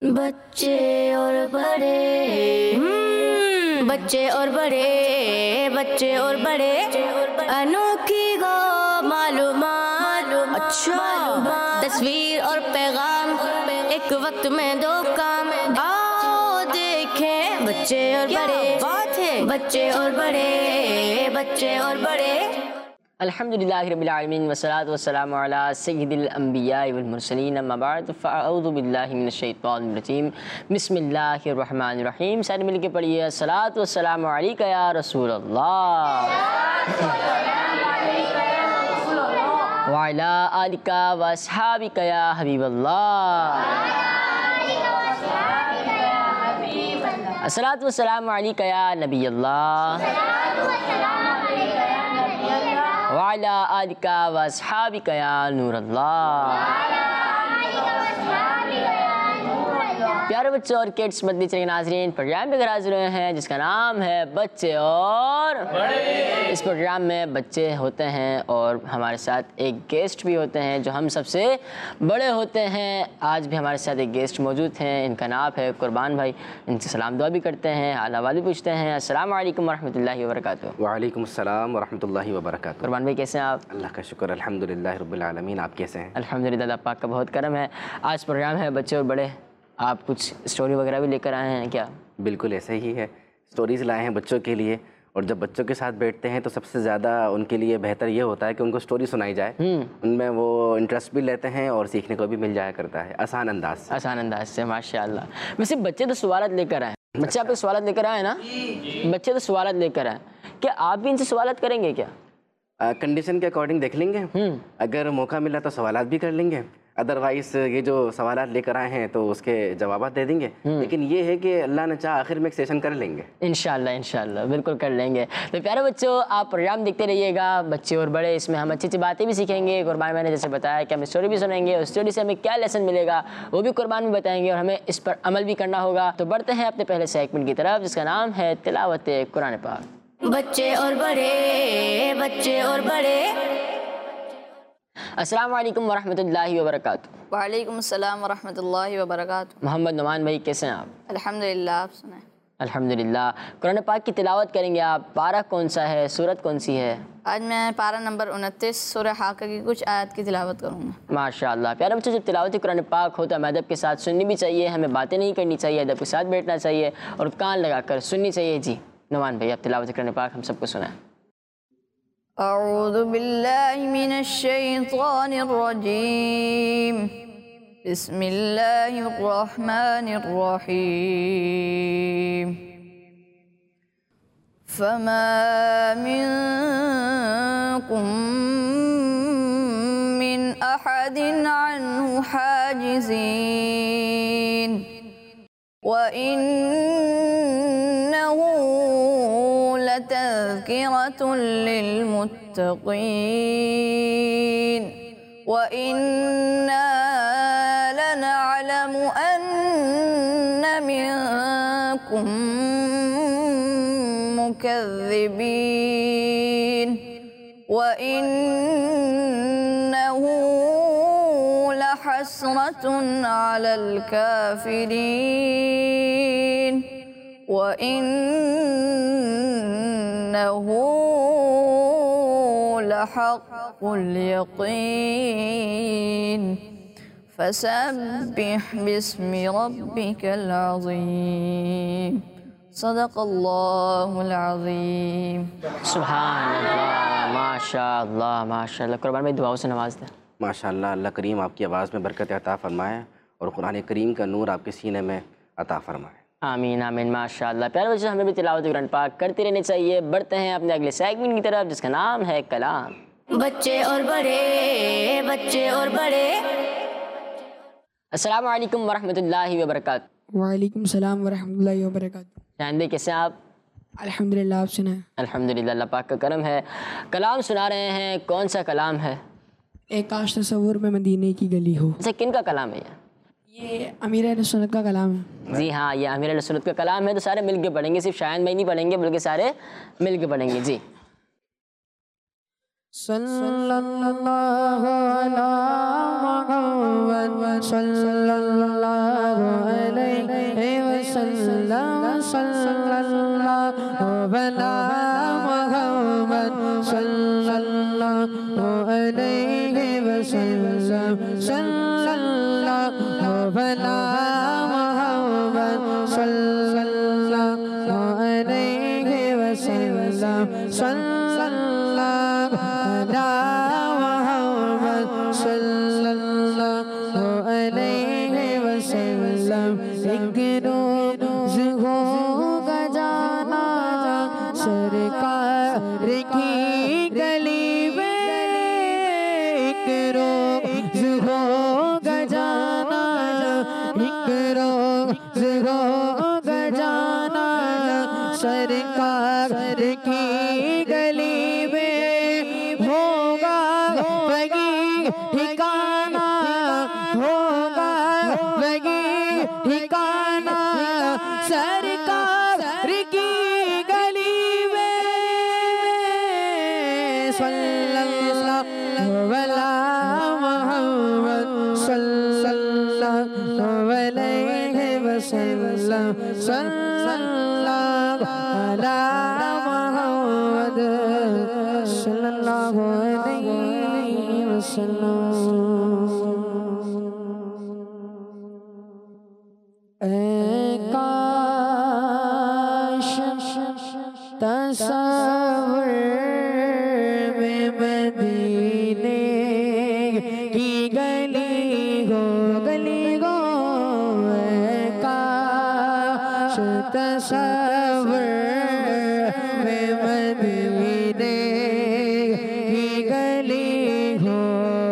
بچے اور بڑے بچے اور بڑے بچے اور بڑے انوکھی گو معلومات اچھا تصویر اور پیغام ایک وقت میں دو کام آؤ دیکھیں بچے اور بڑے بات ہے بچے اور بڑے بچے اور بڑے الحمدللہ رب العالمین والصلاة والسلام علی سید الانبیاء والمرسلین اما بعد فاعوذ باللہ من الشیطان الرجیم بسم اللہ الرحمن الرحیم. ساتھ مل کے پڑھیے الصلاۃ والسلام علیکہ یا رسول اللہ وعلی آلکہ واصحابکہ یا حبیب اللہ. الصلاۃ والسلام علیکہ یا نبی اللہ وعلی آلکہ واصحابکہ یا نور اللہ. پیارے بچوں اور کڈس مدنی چینل کے ناظرین، پروگرام پہ حاضر ہوئے ہیں جس کا نام ہے بچے اور بڑے. اس پروگرام میں بچے ہوتے ہیں اور ہمارے ساتھ ایک گیسٹ بھی ہوتے ہیں جو ہم سب سے بڑے ہوتے ہیں. آج بھی ہمارے ساتھ ایک گیسٹ موجود ہیں، ان کا نام ہے قربان بھائی. ان سے سلام دعا بھی کرتے ہیں، حال احوال بھی پوچھتے ہیں. السلام علیکم ورحمۃ اللہ وبرکاتہ. وعلیکم السلام ورحمۃ اللہ وبرکاتہ. قربان بھائی کیسے ہیں آپ؟ اللہ کا شکر الحمدللہ رب العالمین. آپ کیسے ہیں؟ الحمدللہ، اللہ پاک کا بہت کرم ہے. آج پروگرام ہے بچے اور بڑے. آپ کچھ اسٹوری وغیرہ بھی لے کر آئے ہیں کیا؟ بالکل ایسے ہی ہے، اسٹوریز لائے ہیں بچوں کے لیے. اور جب بچوں کے ساتھ بیٹھتے ہیں تو سب سے زیادہ ان کے لیے بہتر یہ ہوتا ہے کہ ان کو اسٹوری سنائی جائے. ان میں وہ انٹرسٹ بھی لیتے ہیں اور سیکھنے کو بھی مل جایا کرتا ہے آسان انداز سے. آسان انداز سے، ماشاء اللہ. ویسے بچے تو سوالات لے کر آئے. بچے آپ کے سوالات لے کر آئے نا؟ بچے تو سوالات لے کر آئے. کیا آپ بھی ان سے سوالات کریں گے کیا؟ کنڈیشن کے اکارڈنگ دیکھ لیں گے. اگر موقع ملا تو سوالات بھی کر لیں گے، ادروائز یہ جو سوالات لے کر آئے ہیں تو اس کے جوابات دے دیں گے. لیکن یہ ہے کہ اللہ نے چاہا آخر میں ایک سیشن کر لیں گے انشاءاللہ بالکل کر لیں گے. تو پیارے بچوں، آپ پروگرام دیکھتے رہیے گا بچے اور بڑے. اس میں ہم اچھی اچھی باتیں بھی سیکھیں گے. قربان میں نے جیسے بتایا کہ ہم اسٹوری بھی سنیں گے، اس اسٹوری سے ہمیں کیا لیسن ملے گا وہ بھی قربان میں بتائیں گے اور ہمیں اس پر عمل بھی کرنا ہوگا. تو بڑھتے ہیں اپنے پہلے سیگمنٹ کی طرف جس کا نام ہے تلاوت قرآن پاک. بچے اور بڑے بچے اور بڑے. السلام علیکم ورحمۃ اللہ وبرکاتہ. وعلیکم السلام ورحمۃ اللہ وبرکاتہ. محمد نعمان بھائی کیسے ہیں آپ؟ الحمدللہ، آپ سنائیں. الحمدللہ. قرآن پاک کی تلاوت کریں گے آپ. پارہ کون سا ہے؟ سورت کون سی ہے؟ آج میں پارہ نمبر 29 سورہ حاقہ کی کچھ آیت کی تلاوت کروں گا. ماشاءاللہ. پیارے بچوں، جب تلاوت قرآن پاک ہوتا ہے ہمیں ادب کے ساتھ سننی بھی چاہیے. ہمیں باتیں نہیں کرنی چاہیے، ادب کے ساتھ بیٹھنا چاہیے اور کان لگا کر سننی چاہیے. جی نعمان بھائی، آپ تلاوت قرآن پاک ہم سب کو سنائیں. اعوذ باللہ من الشیطان الرجیم. بسم اللہ الرحمن الرحیم. فما منکم من احد عنہ حاجزین وَإِنَّهُ لَتَذْكِرَةٌ لِّلْمُتَّقِينَ وَإِنَّا لَنَعْلَمُ أَنَّ مِنكُم مُّكَذِّبِينَ وَإِنَّهُ لحسرة على الكافرين وإنه لحق اليقين فسبح باسم ربك العظيم. صدق اللہ العظیم. سبحان اللہ، ماشاء اللہ ماشاء اللہ. قربان بھائی دعاؤں سے نواز دیں. ماشاءاللہ. اللہ کریم آپ کی آواز میں برکت عطا فرمائے اور قرآن کریم کا نور آپ کے سینے میں عطا فرمائے. آمین آمین. ماشاءاللہ. پیارے بچوں، ہمیں بھی تلاوت قرآن پاک کرتے رہنے چاہیے. بڑھتے ہیں اپنے اگلے سیگمنٹ کی طرف جس کا نام ہے کلام. بچے اور بڑے بچے اور بڑے. السلام علیکم ورحمۃ اللہ وبرکاتہ. وعلیکم السلام ورحمۃ اللہ وبرکاتہ. شاہین بھائی کیسے ہیں آپ؟ الحمدللہ، آپ سنائیں. الحمدللہ، اللہ پاک کا کرم ہے. کلام سنا رہے ہیں. کون سا کلام ہے؟ ایک کاش تصور میں مدینے کی گلی ہو. ویسے کن کا کلام ہے یہ امیر اہل سنت کا کلام ہے. جی ہاں، یہ امیر اہل سنت کا کلام ہے. تو سارے مل کے پڑھیں گے، صرف شاہین بھائی نہیں پڑھیں گے بلکہ سارے مل کے پڑھیں گے. جی. صلی اللہ علی محمد صلی اللہ علیہ ولا محمد صلی اللہ علیہ وسلم صلی اللہ ولا محمد صلی اللہ علیہ وسلم صلی اللہ علی محمد صلی اللہ علیہ وسلم ایک روز ہوگا جانا سرکار کی گلی میں ایک روز ہوگا جانا ایک روز ہوگا جانا سرکار کی گلی میں ہوگا وہی ٹھکانہ ہوگا وہی ٹھکانہ سرکار کی گلی میں صلی اللہ علی محمد صلی اللہ علیہ وسلم صلی اللہ علی محمد صلی اللہ علیہ وسلم اے کاش تصور میں مدینے کی گلی ہو اے کاش تصور میں مدینے کی گلی ہو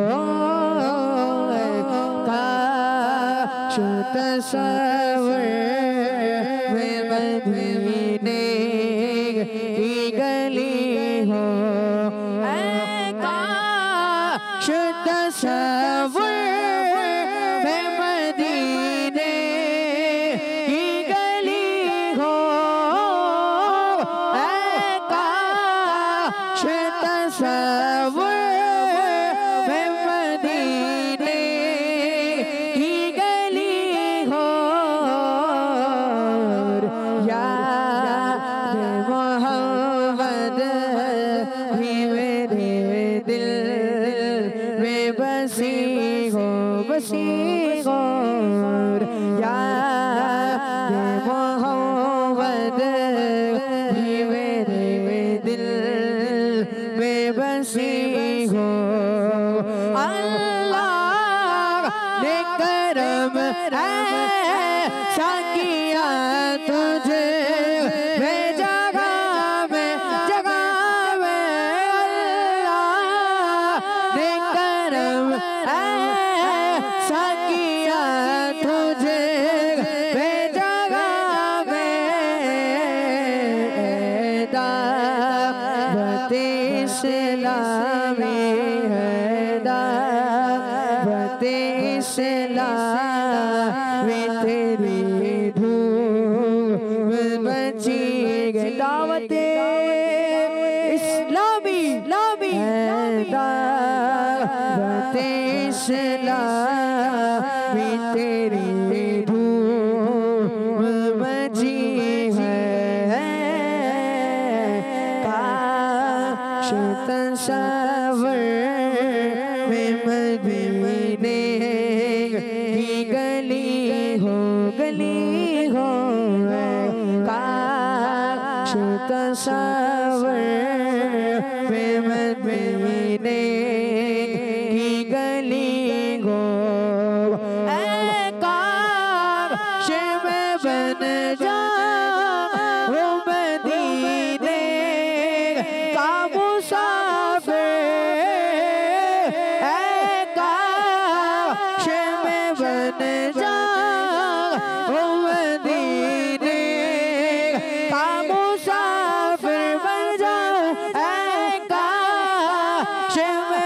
اے کاش تصور میں مدینے کی گلی ہو اے کاش تصور میں مدینے کی گلی ہو اے کاش تصور میں مدینے کی گلی ہو یاد محمد ہی میرے دل میں بسی ہو یاد محمد ہی میرے دل میں بسی ہو اللہ نے کرم ایسا کیا تجھے جگہ میں اللہ نے کرم ایسا کیا تجھے جگہ میں دعوت اسلامی ہے دعوت اسلامی تیری دھوم بچی گئی دعوت اسلامی دعوت اسلامی تیری دھوم بچی ہے کاش تصور میں مدینے کی گلی ہو کاش تصور میں مدینے کی گلی ہو اے کاش میں بن جاؤں مدینے کا مسافر اے کاش میں بن جاؤں مدینے کا مسافر بن جاؤں اے کاش میں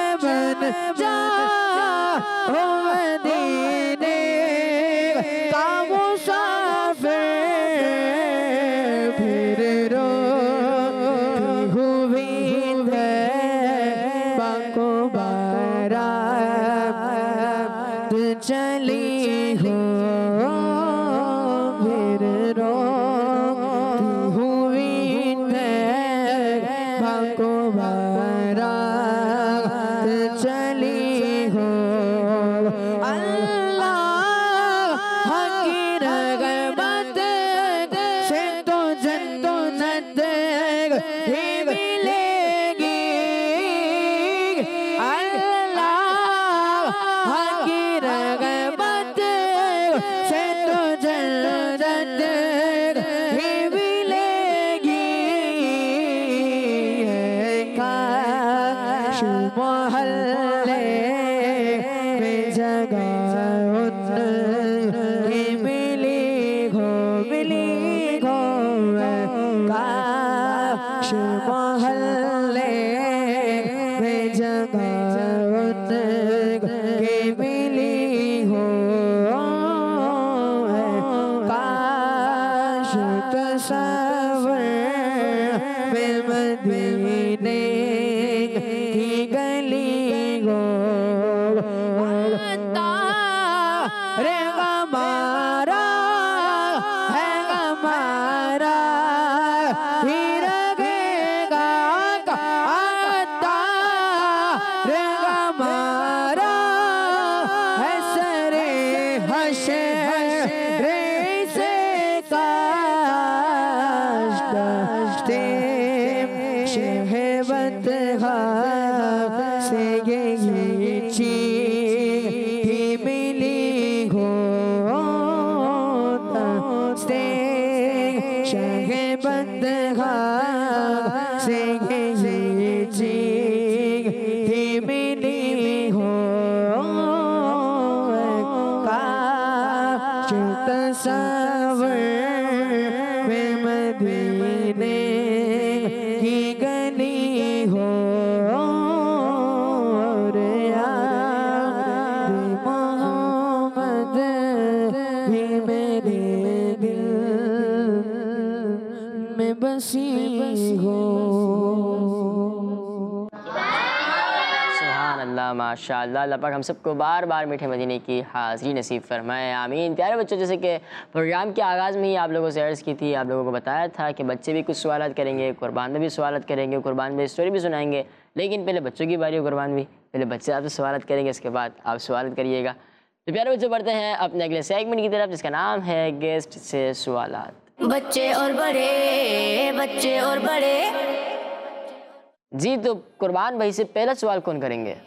تصور میں مدینے کی گلی گو رے ہمارا ہے ہمارا ہی رہے گا آتا رے ہمارا ہے سرے حشر سے کاش داشتے شہوت سے یہ چیز ہی ملی ہوتا سے شہوت سے یہ چیز ہی ملی ہو کاش تصور میں مدینے کی گلی ہو اور یاد محمد بھی میرے دل میں بسی ہو. سبحان اللہ، ماشاء اللہ. اللہ پاک ہم سب کو بار بار میٹھے مدینے کی حاضری نصیب فرمائے، آمین. پیارے بچوں، جیسے کہ پروگرام کے آغاز میں ہی آپ لوگوں سے عرض کی تھی، آپ لوگوں کو بتایا تھا کہ بچے بھی کچھ سوالات کریں گے، قربان میں بھی سوالات کریں گے، قربان میں اسٹوری بھی سنائیں گے. لیکن پہلے بچوں کی باری ہو قربان بھی، پہلے بچے آپ سے سوالات کریں گے، اس کے بعد آپ سوالات کریے گا. تو پیارے بچوں، پڑھتے ہیں اپنے اگلے سیگمنٹ کی طرف، جس کا نام ہے گیسٹ سے سوالات. بچے اور بڑے، بچے اور بڑے. جی، تو قربان بھائی سے پہلا سوال کون کریں گے؟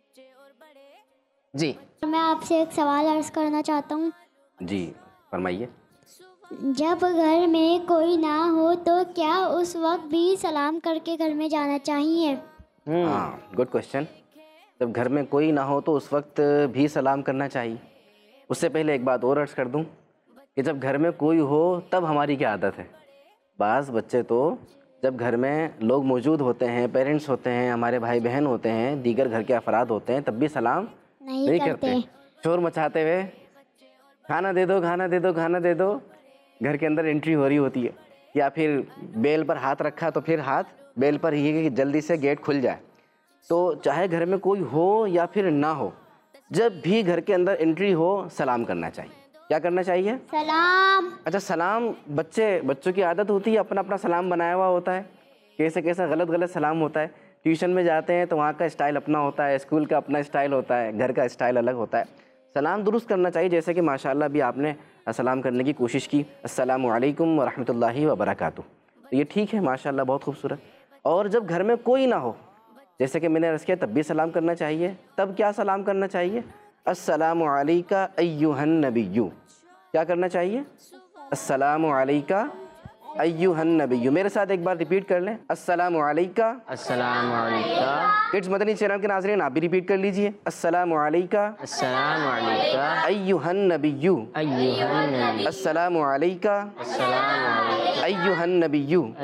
جی میں آپ سے ایک سوال عرض کرنا چاہتا ہوں. جی فرمائیے. جب گھر میں کوئی نہ ہو تو کیا اس وقت بھی سلام کر کے گھر میں جانا چاہیے؟ ہاں، گڈ کوشچن. جب گھر میں کوئی نہ ہو تو اس وقت بھی سلام کرنا چاہیے. اس سے پہلے ایک بات اور عرض کر دوں کہ جب گھر میں کوئی ہو تب ہماری کیا عادت ہے. بعض بچے تو جب گھر میں لوگ موجود ہوتے ہیں، پیرنٹس ہوتے ہیں، ہمارے بھائی بہن ہوتے ہیں، دیگر گھر کے افراد ہوتے ہیں، تب بھی سلام نہیں کرتے، شور مچاتے ہوئے کھانا دے دو، کھانا دے دو، کھانا دے دو. گھر کے اندر انٹری ہو رہی ہوتی ہے، یا پھر بیل پر ہاتھ رکھا تو پھر ہاتھ بیل پر ہی کہ جلدی سے گیٹ کھل جائے. تو چاہے گھر میں کوئی ہو یا پھر نہ ہو، جب بھی گھر کے اندر انٹری ہو سلام کرنا چاہیے. کیا کرنا چاہیے؟ سلام. اچھا، سلام بچوں کی عادت ہوتی ہے، اپنا اپنا سلام بنایا ہوا ہوتا ہے. کیسا غلط سلام ہوتا ہے. ٹیوشن میں جاتے ہیں تو وہاں کا اسٹائل اپنا ہوتا ہے، اسکول کا اپنا اسٹائل ہوتا ہے، گھر کا اسٹائل الگ ہوتا ہے. سلام درست کرنا چاہیے، جیسے کہ ماشاءاللہ بھی آپ نے سلام کرنے کی کوشش کی، السلام علیکم ورحمۃ اللہ وبرکاتہ. تو یہ ٹھیک ہے، ماشاءاللہ بہت خوبصورت. اور جب گھر میں کوئی نہ ہو، جیسے کہ میں نے عرض کیا، تب بھی سلام کرنا چاہیے. تب کیا سلام کرنا چاہیے؟ السلام علیکہ ایھا النبی. کیا کرنا چاہیے؟ السلام علیکہ ایھا النبی. میرے ساتھ ایک بار ریپیٹ کر لیں، السلام علیکہ. السلام علیکم. کڈز مدنی چینل کے ناظرین، آپ بھی ریپیٹ کر لیجئے، السلام علیکہ السلام علیکم. ایھا النبی. ایھا النبی. السلام علیکہ السلام علیکم. ایھا النبی.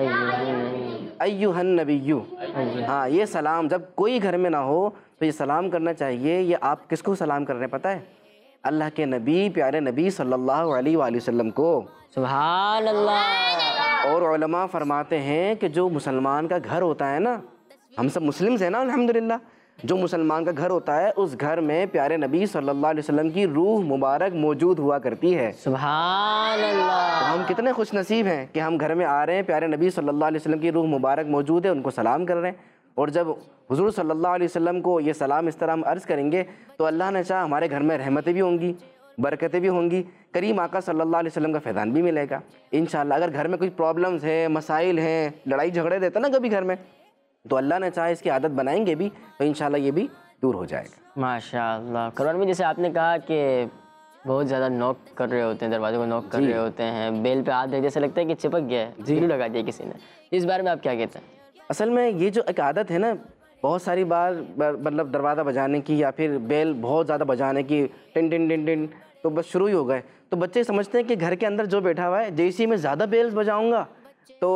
ایھا النبی. ہاں، یہ سلام جب کوئی گھر میں نہ ہو تو یہ سلام کرنا چاہیے. یہ آپ کس کو سلام کر رہے ہیں پتہ ہے؟ اللہ کے نبی، پیارے نبی صلی اللہ علیہ وآلہ وسلم کو. سبحان اللہ. اور علماء فرماتے ہیں کہ جو مسلمان کا گھر ہوتا ہے نا، ہم سب مسلمز ہیں نا الحمدللہ، جو مسلمان کا گھر ہوتا ہے اس گھر میں پیارے نبی صلی اللہ علیہ وسلم کی روح مبارک موجود ہوا کرتی ہے. سبحان اللہ. ہم کتنے خوش نصیب ہیں کہ ہم گھر میں آ رہے ہیں، پیارے نبی صلی اللہ علیہ وسلم کی روح مبارک موجود ہے، ان کو سلام کر رہے ہیں. اور جب حضور صلی اللہ علیہ وسلم کو یہ سلام اس طرح ہم عرض کریں گے تو اللہ نے چاہا ہمارے گھر میں رحمتیں بھی ہوں گی، برکتیں بھی ہوں گی، کریم آقا صلی اللہ علیہ وسلم کا فیضان بھی ملے گا انشاءاللہ. اگر گھر میں کوئی پرابلمز ہیں، مسائل ہیں، لڑائی جھگڑے دیتے نا کبھی گھر میں، تو اللہ نے چاہا اس کی عادت بنائیں گے بھی تو انشاءاللہ یہ بھی دور ہو جائے گا. ماشاءاللہ. قرآن میں جیسے آپ نے کہا کہ بہت زیادہ نوک کر رہے ہوتے ہیں، دروازے کو نوک کر رہے ہوتے ہیں، بیل پہ ہاتھ دے، جیسے لگتا ہے کہ چپک گیا ہے، جیلو لگا دیا کسی نے. اس بارے میں آپ کیا کہتے ہیں؟ اصل میں یہ جو ایک عادت ہے نا، بہت ساری بار مطلب دروازہ بجانے کی یا پھر بیل بہت زیادہ بجانے کی، ٹن ٹن ٹن ٹن، تو بس شروع ہی ہو گئے. تو بچے سمجھتے ہیں کہ گھر کے اندر جو بیٹھا ہوا ہے، جیسے میں زیادہ بیلز بجاؤں گا تو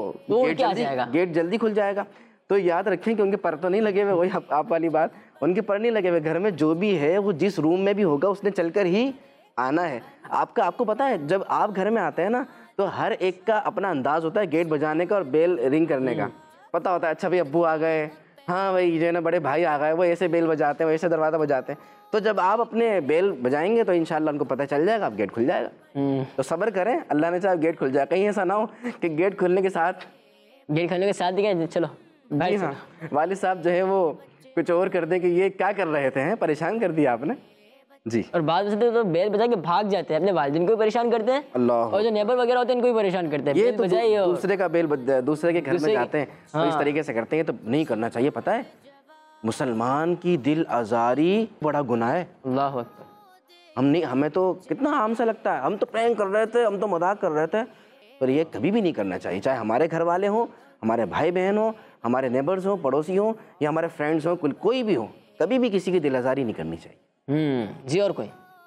گیٹ جلدی کھل جائے گا. تو یاد رکھیں کہ ان کے پر تو نہیں لگے ہوئے، وہی آپ والی بات، ان کے پر نہیں لگے ہوئے. گھر میں جو بھی ہے وہ جس روم میں بھی ہوگا اس نے چل کر ہی آنا ہے آپ کو پتہ ہے جب آپ گھر میں آتے ہیں نا تو ہر ایک کا اپنا انداز ہوتا ہے گیٹ بجانے کا اور بیل رنگ کرنے کا. پتہ ہوتا ہے اچھا بھائی ابو آ گئے, ہاں بھائی جو ہے نا بڑے بھائی آ گئے, وہ ایسے بیل بجاتے ہیں, وہ ایسے دروازہ بجاتے ہیں. تو جب آپ اپنے بیل بجائیں گے تو انشاءاللہ ان کو پتہ چل جائے گا, اب گیٹ کھل جائے گا. تو صبر کریں, اللہ نے چاہا گیٹ کھل جائے. کہیں ایسا نہ ہو کہ گیٹ کھلنے کے ساتھ دیا چلو جی ہاں والد صاحب جو ہے وہ کچھ اور کر دیں کہ یہ کیا کر رہے تھے, پریشان کر دیا آپ نے. جی اور بعض تو بیل بجا کے بھاگ جاتے ہیں, اپنے والدین کو بھی پریشان کرتے ہیں اللہ, اور جو نیبر وغیرہ ہوتے ہیں ان کو بھی پریشان کرتے ہیں. یہ تو دوسرے کا بیل دوسرے کے گھر میں جاتے ہیں تو اس طریقے سے کرتے ہیں, تو نہیں کرنا چاہیے. پتہ ہے مسلمان کی دل آزاری بڑا گناہ ہے. اللہ اکبر. ہمیں تو کتنا عام سا لگتا ہے, ہم تو پرینک کر رہے تھے, ہم تو مذاق کر رہے تھے, پر یہ کبھی بھی نہیں کرنا چاہیے. چاہے ہمارے گھر والے ہوں, ہمارے بھائی بہن ہوں, ہمارے نیبرز ہوں, پڑوسی ہوں, یا ہمارے فرینڈز ہوں, کوئی بھی ہوں, کبھی بھی کسی کی دل آزاری نہیں کرنی چاہیے. جی اور کوئی؟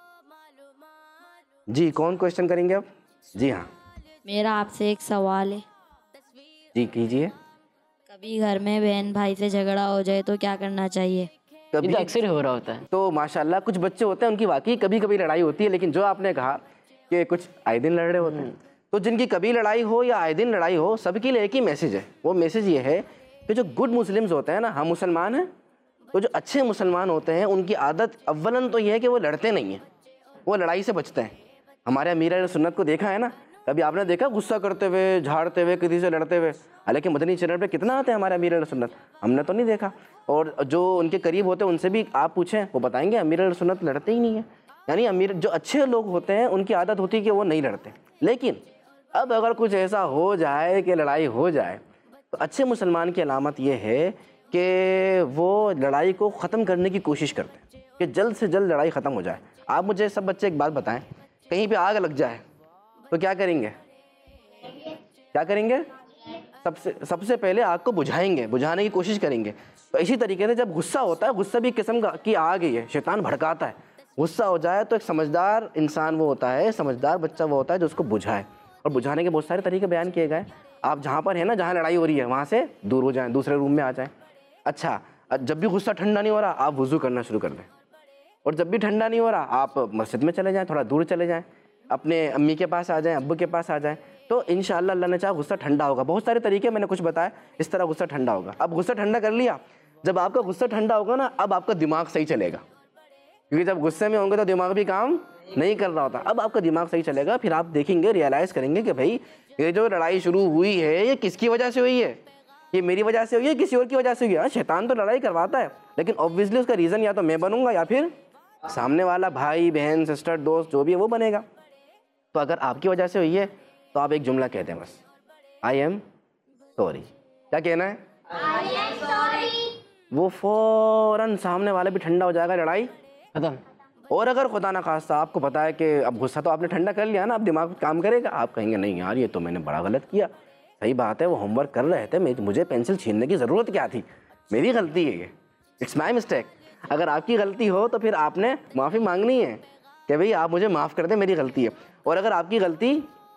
جی کون کوشچن کریں گے آپ؟ جی ہاں میرا آپ سے ایک سوال ہے. جی کیجیے. کبھی گھر میں بہن بھائی سے جھگڑا ہو جائے تو کیا کرنا چاہیے؟ یہ تو اکثر ہو رہا ہوتا ہے. تو ماشاءاللہ کچھ بچے ہوتے ہیں ان کی واقعی کبھی کبھی لڑائی ہوتی ہے, لیکن جو آپ نے کہا کہ کچھ آئے دن لڑ رہے ہوتے ہیں, تو جن کی کبھی لڑائی ہو یا آئے دن لڑائی ہو, سب کے لیے ایک ہی میسج ہے. وہ میسج یہ ہے کہ جو گڈ مسلمز ہوتے ہیں نا, ہم مسلمان ہیں, تو جو اچھے مسلمان ہوتے ہیں ان کی عادت اولاً تو یہ ہے کہ وہ لڑتے نہیں ہیں, وہ لڑائی سے بچتے ہیں. ہمارے امیر اہل سنت کو دیکھا ہے نا, کبھی آپ نے دیکھا غصہ کرتے ہوئے, جھاڑتے ہوئے, کسی سے لڑتے ہوئے؟ حالانکہ مدنی چینل پہ کتنا آتے ہیں ہمارے امیر اہل سنت, ہم نے تو نہیں دیکھا. اور جو ان کے قریب ہوتے ہیں ان سے بھی آپ پوچھیں, وہ بتائیں گے امیر اہل سنت لڑتے ہی نہیں ہیں. یعنی جو اچھے لوگ ہوتے ہیں ان کی عادت ہوتی ہے کہ وہ نہیں لڑتے. لیکن اب اگر کچھ ایسا ہو جائے کہ لڑائی ہو جائے, تو اچھے مسلمان کی علامت یہ ہے کہ وہ لڑائی کو ختم کرنے کی کوشش کرتے ہیں کہ جلد سے جلد لڑائی ختم ہو جائے. آپ مجھے سب بچے ایک بات بتائیں, کہیں پہ آگ لگ جائے تو کیا کریں گے؟ کیا کریں گے؟ سب سے پہلے آگ کو بجھائیں گے, بجھانے کی کوشش کریں گے. تو اسی طریقے سے جب غصہ ہوتا ہے, غصہ بھی قسم کی آگ ہی ہے, شیطان بھڑکاتا ہے. غصہ ہو جائے تو ایک سمجھدار انسان وہ ہوتا ہے, سمجھدار بچہ وہ ہوتا ہے جو اس کو بجھائے. اور بجھانے کے بہت سارے طریقے بیان کیے گئے. آپ جہاں پر ہیں نا, جہاں لڑائی ہو رہی ہے وہاں سے دور ہو جائیں, دوسرے روم میں آ جائیں. اچھا جب بھی غصہ ٹھنڈا نہیں ہو رہا, آپ وضو کرنا شروع کر دیں. اور جب بھی ٹھنڈا نہیں ہو رہا, آپ مسجد میں چلے جائیں, تھوڑا دور چلے جائیں, اپنے امی کے پاس آ جائیں, ابو کے پاس آ جائیں. تو انشاءاللہ اللہ نے چاہا غصہ ٹھنڈا ہوگا. بہت سارے طریقے میں نے کچھ بتایا, اس طرح غصہ ٹھنڈا ہوگا. اب غصہ ٹھنڈا کر لیا, جب آپ کا غصہ ٹھنڈا ہوگا نا, اب آپ کا دماغ صحیح چلے گا, کیونکہ جب غصے میں ہوں گے تو دماغ بھی کام نہیں کر رہا ہوتا. اب آپ کا دماغ صحیح چلے گا, پھر آپ دیکھیں گے, ریئلائز کریں گے کہ بھائی یہ جو لڑائی شروع ہوئی ہے یہ کس کی وجہ سے ہوئی ہے, یہ میری وجہ سے ہوئی ہے, کسی اور کی وجہ سے ہوئی ہے. شیطان تو لڑائی کرواتا ہے, لیکن اوبویسلی اس کا ریزن یا تو میں بنوں گا یا پھر سامنے والا بھائی بہن سسٹر دوست جو بھی ہے وہ بنے گا. تو اگر آپ کی وجہ سے ہوئی ہے تو آپ ایک جملہ کہتے ہیں بس, آئی ایم سوری. کیا کہنا ہے؟ I am sorry. وہ فوراً سامنے والا بھی ٹھنڈا ہو جائے گا, لڑائی ختم. اور اگر خدا نہ خواستہ آپ کو پتہ ہے کہ اب غصہ تو آپ نے ٹھنڈا کر لیا نا, اب دماغ کام کرے گا, آپ کہیں گے نہیں یار یہ تو میں نے بڑا غلط کیا. صحیح بات ہے, وہ ہوم ورک کر رہے تھے, مجھے پینسل چھیننے کی ضرورت کیا تھی, میری غلطی ہے, یہ اٹس مائی مسٹیک. اگر آپ کی غلطی ہو تو پھر آپ نے معافی مانگنی ہے کہ بھئی آپ مجھے معاف کر دیں, میری غلطی ہے. اور اگر آپ کی غلطی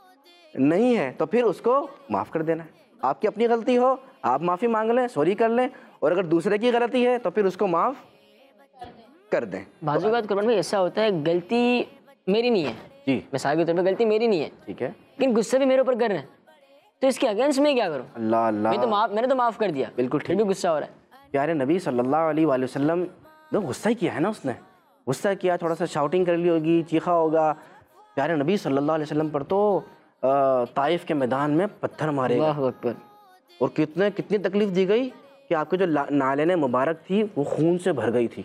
نہیں ہے تو پھر اس کو معاف کر دینا ہے. آپ کی اپنی غلطی ہو, آپ معافی مانگ لیں, سوری کر لیں, اور اگر دوسرے کی غلطی ہے تو پھر اس کو معاف کر دیں. بعض اوقات قربان بھائی ایسا ہوتا ہے غلطی میری نہیں ہے, جی مثال کے طور پہ غلطی میری نہیں ہے, ٹھیک ہے, لیکن غصہ بھی میرے اوپر کر رہے ہیں, تو اس کے اگینسٹ میں کیا کروں؟ اللہ اللہ, میں نے تو معاف کر دیا, بالکل پھر بھی غصہ ہو رہا ہے. پیارے نبی صلی اللہ علیہ وآلہ وسلم جو غصہ کیا ہے نا, اس نے غصہ کیا, تھوڑا سا شاؤٹنگ کر لی ہوگی, چیخا ہوگا. پیارے نبی صلی اللہ علیہ وسلم پر تو طائف کے میدان میں پتھر مارے گئے, اللہ اکبر. اور کتنی تکلیف دی گئی کہ آپ کے جو نالین مبارک تھی وہ خون سے بھر گئی تھی.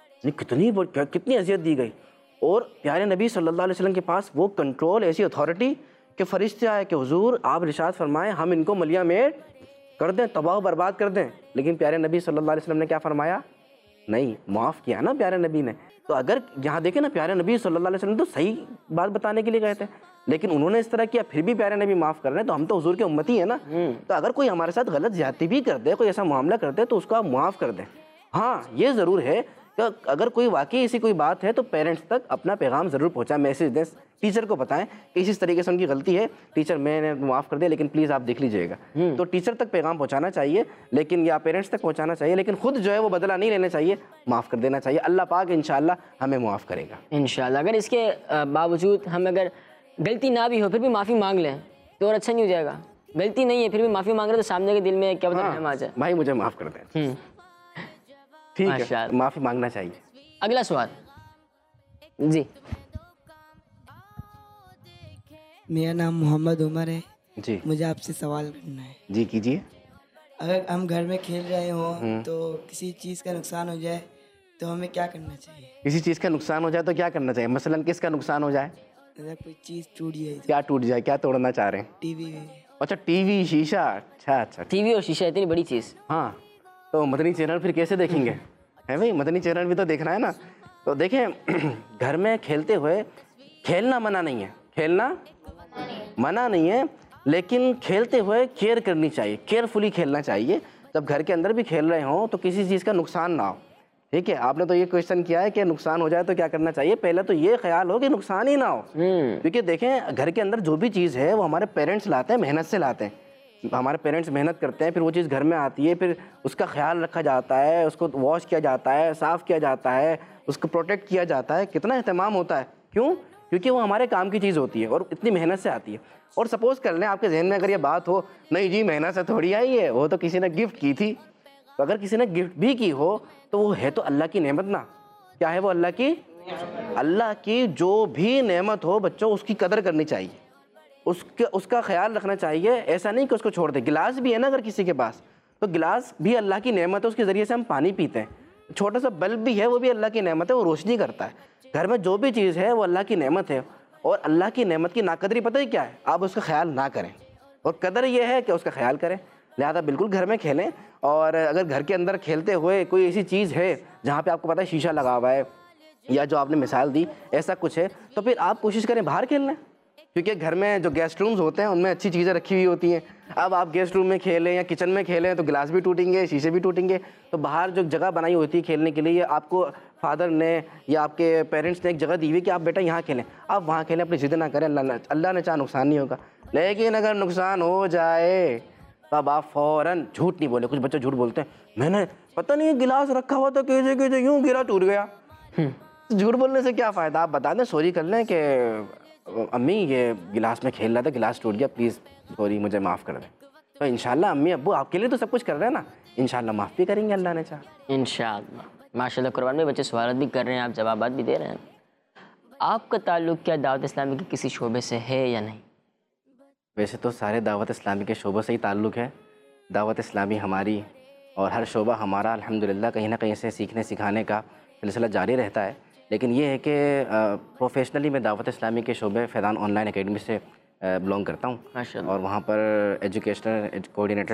کتنی اذیت دی گئی. اور پیارے نبی صلی اللہ علیہ وسلم کے پاس وہ کنٹرول, ایسی اتھارٹی کہ فرشتے آئے کہ حضور آپ ارشاد فرمائیں ہم ان کو ملیا میٹ کر دیں, تباہ و برباد کر دیں. لیکن پیارے نبی صلی اللہ علیہ وسلم نے کیا فرمایا؟ نہیں, معاف کیا نا پیارے نبی نے. تو اگر یہاں دیکھیں نا, پیارے نبی صلی اللہ علیہ وسلم تو صحیح بات بتانے کے لیے گئے تھے, لیکن انہوں نے اس طرح کیا, پھر بھی پیارے نبی معاف کر رہے ہیں, تو ہم تو حضور کے امتی ہیں نا. تو اگر کوئی ہمارے ساتھ غلط زیادتی بھی کر دے, کوئی ایسا معاملہ کر دے, تو اس کو آپ معاف کر دیں. ہاں یہ ضرور ہے کہ اگر کوئی واقعی ایسی کوئی بات ہے تو پیرنٹس تک اپنا پیغام ضرور پہنچائیں, میسیج دیں, ٹیچر کو بتائیں کہ اس طریقے سے ان کی غلطی ہے, ٹیچر میں نے معاف کر دیا لیکن پلیز آپ دیکھ لیجیے گا. تو ٹیچر تک پیغام پہنچانا چاہیے, لیکن یا پیرنٹس تک پہنچانا چاہیے, لیکن خود جو ہے وہ بدلہ نہیں لینا چاہیے, معاف کر دینا چاہیے. اللہ پاک انشاءاللہ ہمیں معاف کرے گا انشاءاللہ. اگر اس کے باوجود ہم اگر غلطی نہ بھی ہو پھر بھی معافی مانگ لیں تو اور اچھا نہیں ہو جائے گا؟ غلطی نہیں ہے پھر بھی معافی مانگ رہے تو سامنے کے دل میں کیا پتہ رحم آ جائے. بھائی مجھے معاف کر دیں, ٹھیک ہے, معافی مانگنا چاہیے. اگلا سوال جی. میرا نام محمد عمر ہے. جی مجھے آپ سے سوال کرنا ہے. جی کیجیے. اگر ہم گھر میں کھیل رہے ہوں تو کسی چیز کا نقصان ہو جائے تو ہمیں کیا کرنا چاہیے؟ کسی چیز کا نقصان ہو جائے تو کیا کرنا چاہیے؟ مثلاً کس کا نقصان ہو جائے؟ اگر کوئی چیز ٹوٹ جائے. کیا ٹوٹ جائے, کیا توڑنا چاہ رہے ہیں؟ T V. اچھا ٹی وی, شیشہ. اچھا ٹی وی اور شیشہ اتنی بڑی چیز. ہاں تو مدنی چینل پھر کیسے دیکھیں گے؟ ہے بھائی, مدنی چینل بھی تو دیکھنا ہے نا. تو دیکھیں گھر میں کھیلتے ہوئے کھیلنا منع نہیں ہے, کھیلنا منع نہیں ہے, لیکن کھیلتے ہوئے کیئر کرنی چاہیے, کیئرفلی کھیلنا چاہیے. جب گھر کے اندر بھی کھیل رہے ہوں تو کسی چیز کا نقصان نہ ہو. ٹھیک ہے, آپ نے تو یہ کویشچن کیا ہے کہ نقصان ہو جائے تو کیا کرنا چاہیے. پہلے تو یہ خیال ہو کہ نقصان ہی نہ ہو, کیونکہ دیکھیں گھر کے اندر جو بھی چیز ہے وہ ہمارے پیرنٹس لاتے ہیں, محنت سے لاتے ہیں. ہمارے پیرنٹس محنت کرتے ہیں, پھر وہ چیز گھر میں آتی ہے, پھر اس کا خیال رکھا جاتا ہے, اس کو واش کیا جاتا ہے, صاف کیا جاتا ہے, اس کو پروٹیکٹ کیا جاتا ہے, کتنا اہتمام ہوتا ہے. کیوں؟ کیونکہ وہ ہمارے کام کی چیز ہوتی ہے اور اتنی محنت سے آتی ہے. اور سپوز کر لیں آپ کے ذہن میں اگر یہ بات ہو, نہیں جی محنت سے تھوڑی آئی ہے, وہ تو کسی نے گفٹ کی تھی. تو اگر کسی نے گفٹ بھی کی ہو تو وہ ہے تو اللہ کی نعمت نا. کیا ہے وہ؟ اللہ کی جو بھی نعمت ہو بچوں اس کی قدر کرنی چاہیے, اس کا خیال رکھنا چاہیے. ایسا نہیں کہ اس کو چھوڑ دیں. گلاس بھی ہے نا اگر کسی کے پاس, تو گلاس بھی اللہ کی نعمت ہے, اس کے ذریعے سے ہم پانی پیتے ہیں. چھوٹا سا بلب بھی ہے, وہ بھی اللہ کی نعمت ہے, وہ روشنی کرتا ہے. گھر میں جو بھی چیز ہے وہ اللہ کی نعمت ہے, اور اللہ کی نعمت کی ناقدری پتہ ہی کیا ہے؟ آپ اس کا خیال نہ کریں, اور قدر یہ ہے کہ اس کا خیال کریں. لہٰذا بالکل گھر میں کھیلیں. اور اگر گھر کے اندر کھیلتے ہوئے کوئی ایسی چیز ہے جہاں پہ آپ کو پتہ ہے شیشہ لگا ہوا ہے یا جو آپ نے مثال دی ایسا کچھ ہے, تو پھر آپ کوشش کریں باہر کھیلنا. کیونکہ گھر میں جو گیسٹ رومز ہوتے ہیں ان میں اچھی چیزیں رکھی ہوئی ہوتی ہیں. اب آپ گیسٹ روم میں کھیلیں یا کچن میں کھیلیں تو گلاس بھی ٹوٹیں گے, شیشے بھی ٹوٹیں گے. تو باہر جو جگہ بنائی ہوتی ہے کھیلنے کے لیے, آپ کو فادر نے یا آپ کے پیرنٹس نے ایک جگہ دی ہوئی کہ آپ بیٹا یہاں کھیلیں, آپ وہاں کھیلیں. اپنی ضد نہ کریں, اللہ نے چاہا نقصان نہیں ہوگا. لیکن اگر نقصان ہو جائے تو اب آپ فوراً جھوٹ نہیں بولے. کچھ بچے جھوٹ بولتے ہیں, میں نے پتہ نہیں گلاس رکھا ہوا تھا کیسے یوں گرا ٹوٹ گیا. جھوٹ بولنے سے کیا فائدہ؟ آپ بتا دیں, سوری کر لیں کہ امی یہ گلاس میں کھیل رہا تھا, گلاس ٹوٹ گیا, پلیز سوری مجھے معاف کر دیں. تو انشاءاللہ امی ابو آپ کے لیے تو سب کچھ کر رہے ہیں نا, انشاءاللہ معاف بھی کریں گے اللہ نے چاہا. انشاءاللہ. ماشاءاللہ قربان میں بچے سوالات بھی کر رہے ہیں, آپ جوابات بھی دے رہے ہیں. آپ کا تعلق کیا دعوت اسلامی کے کسی شعبے سے ہے یا نہیں؟ ویسے تو سارے دعوت اسلامی کے شعبوں سے ہی تعلق ہے. دعوت اسلامی ہماری اور ہر شعبہ ہمارا الحمدللہ کہیں نہ کہیں سے سیکھنے سکھانے کا سلسلہ جاری رہتا ہے. لیکن یہ ہے کہ پروفیشنلی میں دعوت اسلامی کے شعبے فیضان آن لائن اکیڈمی سے بلانگ کرتا ہوں, اور وہاں پر ایجوکیشنل کوآرڈینیٹر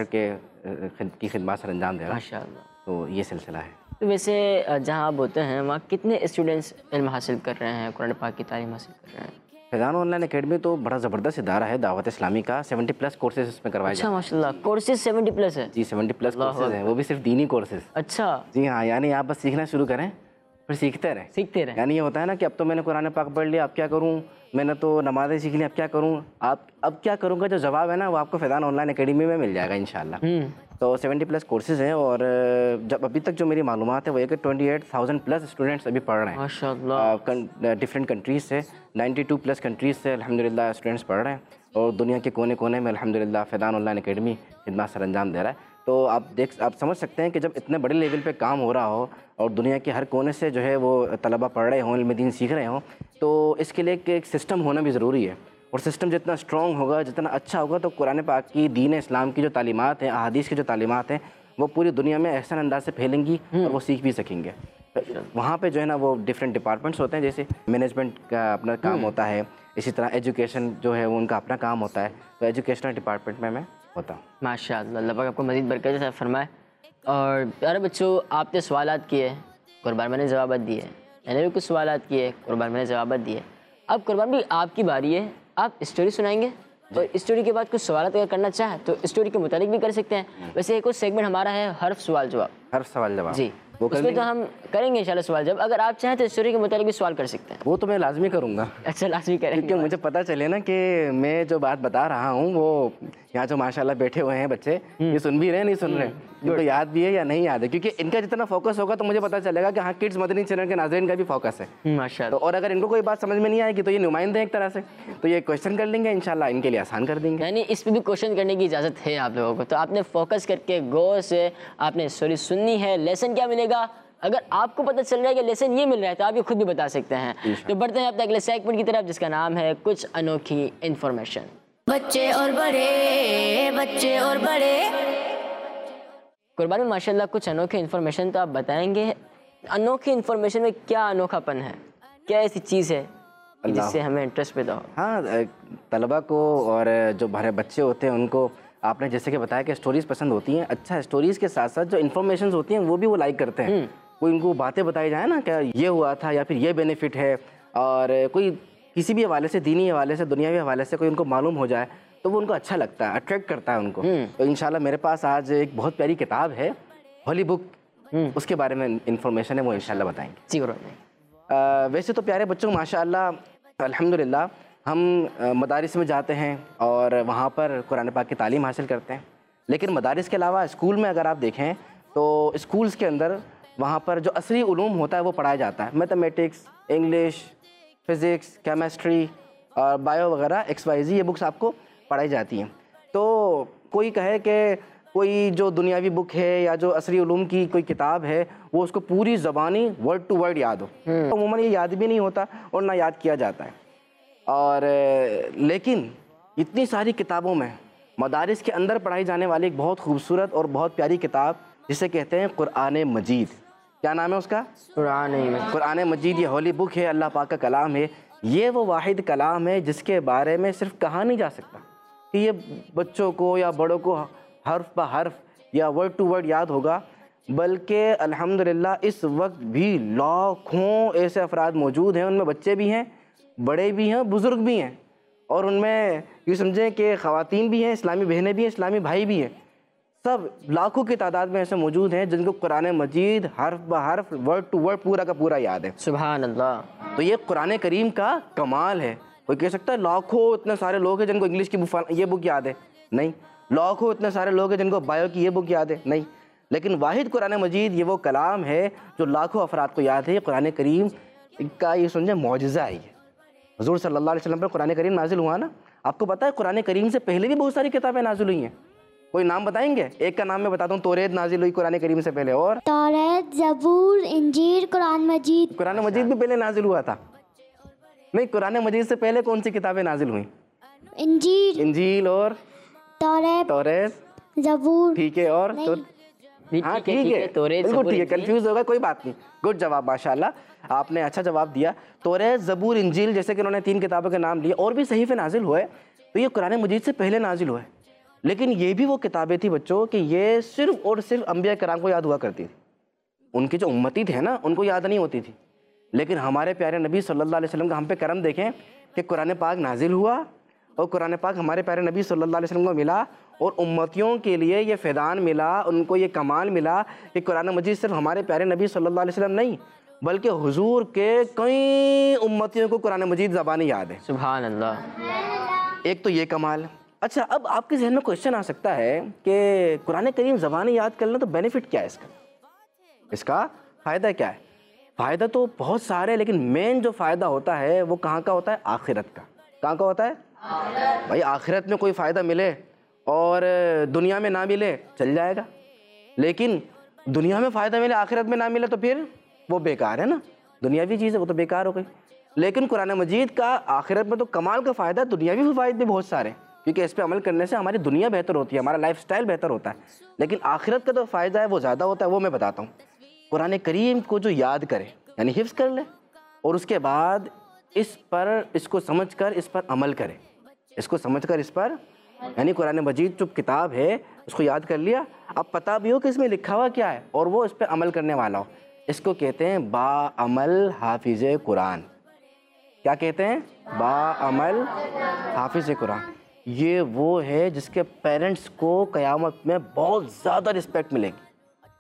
کی خدمات سر انجام دے رہا ہوں. ماشاءاللہ. تو یہ سلسلہ ہے. تو ویسے جہاں آپ ہوتے ہیں وہاں کتنے اسٹوڈنٹس علم حاصل کر رہے ہیں, قرآن پاک کی تعلیم حاصل کر رہے ہیں؟ فیضان آن لائن اکیڈمی تو بڑا زبردست ادارہ ہے دعوت اسلامی کا. 70+ کورسز اس میں کروائے جاتے ہیں. اچھا ماشاءاللہ, کورسز 70+ ہے؟ جی 70+ کورسز ہیں, وہ بھی صرف دینی کورسز. اچھا. جی ہاں, یعنی آپ بس سیکھنا شروع کریں پھر سیکھتے رہیں. یعنی یہ ہوتا ہے نا کہ اب تو میں نے قرآن پاک پڑھ لیا, اب کیا کروں, میں نے تو نمازیں سیکھ لی, اب کیا کروں. آپ اب کیا کروں گا جو جواب ہے نا وہ آپ کو فیضان آن لائن اکیڈمی میں مل جائے گا انشاءاللہ. تو 70+ کورسز ہیں, اور جب ابھی تک جو میری معلومات ہے وہ یہ کہ 28,000+ اسٹوڈنٹس ابھی پڑھ رہے ہیں ماشاءاللہ, ڈفرینٹ کنٹریز سے. 92+ کنٹریز سے الحمدللہ اسٹوڈنٹس پڑھ رہے ہیں, اور دنیا کے کونے کونے میں الحمدللہ فیضان آن لائن اکیڈمی خدمات سر انجام دے رہا ہے. تو آپ سمجھ سکتے ہیں کہ جب اتنے بڑے لیول پہ کام ہو رہا ہو اور دنیا کے ہر کونے سے جو ہے وہ طلبہ پڑھ رہے ہوں, علم دین سیکھ رہے ہوں, تو اس کے لیے ایک سسٹم ہونا بھی ضروری ہے. اور سسٹم جتنا اسٹرانگ ہوگا, جتنا اچھا ہوگا, تو قرآن پاک کی دین اسلام کی جو تعلیمات ہیں, احادیث کی جو تعلیمات ہیں, وہ پوری دنیا میں احسن انداز سے پھیلیں گی اور وہ سیکھ بھی سکیں گے. وہاں پہ جو ہے نا وہ ڈفرینٹ ڈپارٹمنٹس ہوتے ہیں, جیسے مینجمنٹ کا اپنا کام ہوتا ہے, اسی طرح ایجوکیشن جو ہے وہ ان کا اپنا کام ہوتا ہے. تو ایجوکیشنل ڈپارٹمنٹ میں ہوتا ہوں. ماشاءاللہ, اللہ پاک آپ کو مزید برکت سے فرمائے. اور پیارے بچوں, آپ نے سوالات کیے, قربان میں نے جوابات دیے, میں نے بھی کچھ سوالات کیے, قربان میں نے جوابات دیے. اب قربان بھی آپ کی باری ہے, آپ اسٹوری سنائیں گے, اور اسٹوری کے بعد کچھ سوالات اگر کرنا چاہیں تو اسٹوری کے متعلق بھی کر سکتے ہیں. ویسے ایک اور سیگمنٹ ہمارا ہے حرف سوال جواب. حرف سوال جواب جی, وہ اس پہ تو ہم کریں گے انشاءاللہ سوال. جب اگر آپ چاہیں تو اسٹوری کے متعلق بھی سوال کر سکتے ہیں. وہ تو میں لازمی کروں گا. اچھا لازمی کریں گے. کیونکہ مجھے پتہ چلے نا کہ میں جو بات بتا رہا ہوں وہ یہاں جو ماشاءاللہ بیٹھے ہوئے ہیں بچے یہ سن بھی رہے ہیں نہیں سن رہے ان کو یاد بھی ہے یا نہیں یاد ہے. کیونکہ ان کا جتنا فوکس ہوگا تو مجھے پتہ چلے گا کہ ہاں کڈز مدنی چینل کے ناظرین کا بھی فوکس ہے ماشاءاللہ. اور اگر ان کو کوئی بات سمجھ میں نہیں آئے گی تو یہ نمائندے ایک طرح سے تو یہ کویشچن کر لیں گے انشاءاللہ ان کے لیے آسان کر دیں گے. یعنی اس پہ بھی کوشچن کرنے کی اجازت ہے آپ لوگوں کو. تو آپ نے فوکس کر کے غور سے آپ نے اسٹوری سننی ہے. لیسن کیا ملے گا؟ اگر آپ کو پتہ چل رہا ہے کہ لیسن یہ مل رہا ہے تو آپ یہ خود بھی بتا سکتے ہیں. تو بڑھتے ہیں اب تک اگلے سیگمنٹ کی طرف جس کا نام ہے کچھ انوکھی انفارمیشن. بچے اور بڑے قربان میں ماشاءاللہ کچھ انوکھی انفارمیشن تو آپ بتائیں گے. انوکھی انفارمیشن میں کیا انوکھا پن ہے؟ کیا ایسی چیز ہے جس سے ہمیں انٹرسٹ پیدا ہو؟ ہاں طلبہ کو اور جو ہمارے بچے ہوتے ہیں ان کو آپ نے جیسے کہ بتایا کہ اسٹوریز پسند ہوتی ہیں. اچھا اسٹوریز کے ساتھ ساتھ جو انفارمیشنز ہوتی ہیں وہ بھی وہ لائک کرتے ہیں. کوئی ان کو باتیں بتائی جائیں نا کہ یہ ہوا تھا یا پھر یہ بینیفٹ ہے اور کوئی کسی بھی حوالے سے دینی حوالے سے دنیاوی حوالے سے کوئی ان کو معلوم ہو جائے تو وہ ان کو اچھا لگتا ہے اٹریکٹ کرتا ہے ان کو. تو انشاءاللہ میرے پاس آج ایک بہت پیاری کتاب ہے ہولی بک اس کے بارے میں انفارمیشن ہے وہ انشاءاللہ بتائیں گے. جی ویسے تو پیارے بچوں ماشاءاللہ الحمدللہ ہم مدارس میں جاتے ہیں اور وہاں پر قرآن پاک کی تعلیم حاصل کرتے ہیں. لیکن مدارس کے علاوہ اسکول میں اگر آپ دیکھیں تو اسکولز کے اندر وہاں پر جو عصری علوم ہوتا ہے وہ پڑھایا جاتا ہے. میتھمیٹکس، انگلش، فزکس، کیمسٹری اور بایو وغیرہ XYZ یہ بکس آپ کو پڑھائی جاتی ہیں. تو کوئی کہے کہ کوئی جو دنیاوی بک ہے یا جو عصری علوم کی کوئی کتاب ہے وہ اس کو پوری زبانی ورڈ ٹو ورڈ یاد ہو. عموماً یہ یاد بھی نہیں ہوتا اور نہ یاد کیا جاتا ہے. اور لیکن اتنی ساری کتابوں میں مدارس کے اندر پڑھائی جانے والی ایک بہت خوبصورت اور بہت پیاری کتاب جسے کہتے ہیں قرآن مجید. کیا نام ہے اس کا؟ قرآن مجید. یہ ہولی بک ہے، اللہ پاک کا کلام ہے. یہ وہ واحد کلام ہے جس کے بارے میں صرف کہا نہیں جا سکتا کہ یہ بچوں کو یا بڑوں کو حرف بہ حرف یا ورڈ ٹو ورڈ یاد ہوگا، بلکہ الحمدللہ اس وقت بھی لاکھوں ایسے افراد موجود ہیں، ان میں بچے بھی ہیں، بڑے بھی ہیں، بزرگ بھی ہیں، اور ان میں یہ سمجھیں کہ خواتین بھی ہیں، اسلامی بہنیں بھی ہیں، اسلامی بھائی بھی ہیں. سب لاکھوں کی تعداد میں ایسے موجود ہیں جن کو قرآن مجید حرف بہ حرف ورڈ ٹو ورڈ پورا کا پورا یاد ہے. سبحان اللہ. تو یہ قرآن کریم کا کمال ہے. کوئی کہہ سکتا ہے لاکھوں اتنے سارے لوگ ہیں جن کو انگلش کی یہ بک یاد ہے. نہیں. لاکھوں اتنے سارے لوگ ہیں جن کو بایو کی یہ بک یاد ہے. نہیں. لیکن واحد قرآن مجید یہ وہ کلام ہے جو لاکھوں افراد کو یاد ہے. یہ قرآن کریم کا یہ سمجھیں معجزہ ہے. یہ حضور صلی اللہ علیہ وسلم پر قرآن کریم نازل ہوا نا. آپ کو پتہ ہے قرآن کریم سے پہلے بھی بہت ساری کتابیں نازل ہوئی ہیں. کوئی نام بتائیں گے؟ ایک کا نام میں بتاتا ہوں. توریت نازل ہوئی قرآن کریم سے پہلے. اور توریت، زبور، انجیل، قرآن مجید. قرآن مجید بھی پہلے نازل ہوا تھا. نہیں، قرآن مجید سے پہلے کون سی کتابیں نازل ہوئیں؟ انجیل اور توریت، زبور. ٹھیک ہے. اور ہاں ٹھیک ہے، بالکل ٹھیک ہے. کنفیوز ہوگا کوئی بات نہیں. گڈ جواب، ماشاءاللہ آپ نے اچھا جواب دیا. توریت، زبور، انجیل جیسے کہ انہوں نے 3 کتابوں کے نام لیے. اور بھی صحیفے نازل ہوئے تو یہ قرآن مجید سے پہلے نازل ہوئے. لیکن یہ بھی وہ کتابیں تھیں بچوں کہ یہ صرف اور صرف انبیاء کرام کو یاد ہوا کرتی تھی. ان کے جو امتی تھے نا ان کو یاد نہیں ہوتی تھی. لیکن ہمارے پیارے نبی صلی اللہ علیہ وسلم کا ہم پہ کرم دیکھیں کہ قرآن پاک نازل ہوا اور قرآن پاک ہمارے پیارے نبی صلی اللہ علیہ وسلم کو ملا اور امتیوں کے لیے یہ فیضان ملا، ان کو یہ کمال ملا کہ قرآن مجید صرف ہمارے پیارے نبی صلی اللہ علیہ وسلم نہیں بلکہ حضور کے کئی امتیوں کو قرآن مجید زبانی یاد ہے. سبحان اللہ. ایک تو یہ کمال. اچھا، اب آپ کے ذہن میں کوشچن آ سکتا ہے کہ قرآن کریم زبانی یاد کرنا تو بینیفٹ کیا ہے اس کا فائدہ کیا ہے؟ فائدہ تو بہت سارے، لیکن مین جو فائدہ ہوتا ہے وہ کہاں کا ہوتا ہے؟ آخرت کا. کہاں کا ہوتا ہے؟ بھائی آخرت میں کوئی فائدہ ملے اور دنیا میں نہ ملے چل جائے گا، لیکن دنیا میں فائدہ ملے آخرت میں نہ ملے تو پھر وہ بیکار ہے نا. دنیاوی چیز ہے وہ تو بیکار ہو گئی. لیکن قرآن مجید کا آخرت میں تو کمال کا فائدہ، دنیاوی فوائد بھی بہت سارے، کیونکہ اس پہ عمل کرنے سے ہماری دنیا بہتر ہوتی ہے، ہمارا لائف سٹائل بہتر ہوتا ہے. لیکن آخرت کا جو فائدہ ہے وہ زیادہ ہوتا ہے. وہ میں بتاتا ہوں. قرآن کریم کو جو یاد کرے یعنی حفظ کر لے اور اس کے بعد اس کو سمجھ کر اس پر عمل کرے. اس کو سمجھ کر اس پر یعنی قرآن مجید جو کتاب ہے اس کو یاد کر لیا، اب پتہ بھی ہو کہ اس میں لکھا ہوا کیا ہے اور وہ اس پہ عمل کرنے والا ہو. اس کو کہتے ہیں با عمل حافظ قرآن. کیا کہتے ہیں؟ با عمل حافظ قرآن. یہ وہ ہے جس کے پیرنٹس کو قیامت میں بہت زیادہ رسپیکٹ ملے گی.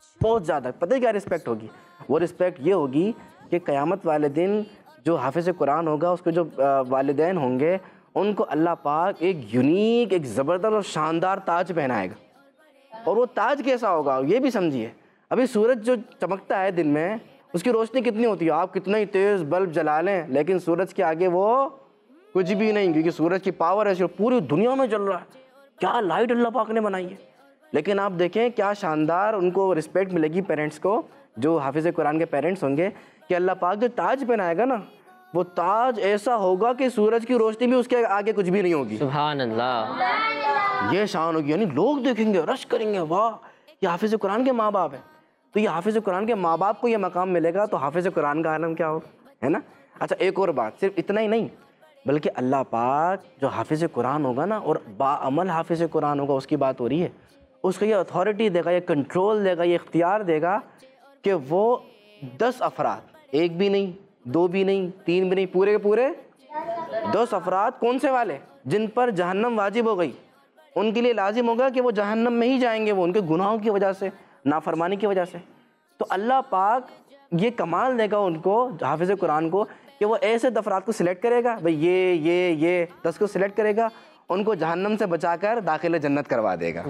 بہت زیادہ. پتہ ہے کیا رسپیکٹ ہوگی؟ وہ رسپیکٹ یہ ہوگی کہ قیامت والے دن جو حافظ قرآن ہوگا اس کے جو والدین ہوں گے ان کو اللہ پاک ایک یونیک, ایک زبردست اور شاندار تاج پہنائے گا. اور وہ تاج کیسا ہوگا یہ بھی سمجھیے. ابھی سورج جو چمکتا ہے دن میں اس کی روشنی کتنی ہوتی ہے, آپ کتنا ہی تیز بلب جلا لیں لیکن سورج کے آگے وہ کچھ بھی نہیں, کیونکہ سورج کی پاور ہے صرف پوری دنیا میں چل رہا ہے. کیا لائٹ اللہ پاک نے بنائی ہے. لیکن آپ دیکھیں کیا شاندار ان کو رسپیکٹ ملے گی پیرنٹس کو, جو حافظ قرآن کے پیرنٹس ہوں گے, کہ اللہ پاک جو تاج پہنائے گا نا وہ تاج ایسا ہوگا کہ سورج کی روشنی بھی اس کے آگے کچھ بھی نہیں ہوگی. سبحان اللہ. یہ شان ہوگی, یعنی لوگ دیکھیں گے رش کریں گے, واہ یہ حافظ قرآن کے ماں باپ ہیں. تو یہ حافظ قرآن کے ماں باپ کو یہ مقام ملے گا تو حافظ قرآن کا عالم کیا ہوگا, ہے نا. اچھا ایک اور بات, صرف اتنا ہی نہیں بلکہ اللہ پاک جو حافظ قرآن ہوگا نا اور باعمل حافظ قرآن ہوگا, اس کی بات ہو رہی ہے, اس کو یہ اتھارٹی دے گا, یہ کنٹرول دے گا, یہ اختیار دے گا کہ وہ 10 افراد, ایک بھی نہیں, 2 بھی نہیں, 3 بھی نہیں, پورے کے پورے 10 افراد, کون سے والے, جن پر جہنم واجب ہو گئی, ان کے لیے لازم ہوگا کہ وہ جہنم میں ہی جائیں گے, وہ ان کے گناہوں کی وجہ سے, نافرمانی کی وجہ سے. تو اللہ پاک یہ کمال دے گا ان کو, حافظ قرآن کو, کہ وہ ایسے افراد کو سلیکٹ کرے گا, بھئی یہ 10 کو سلیکٹ کرے گا, ان کو جہنم سے بچا کر داخل جنت کروا دے گا.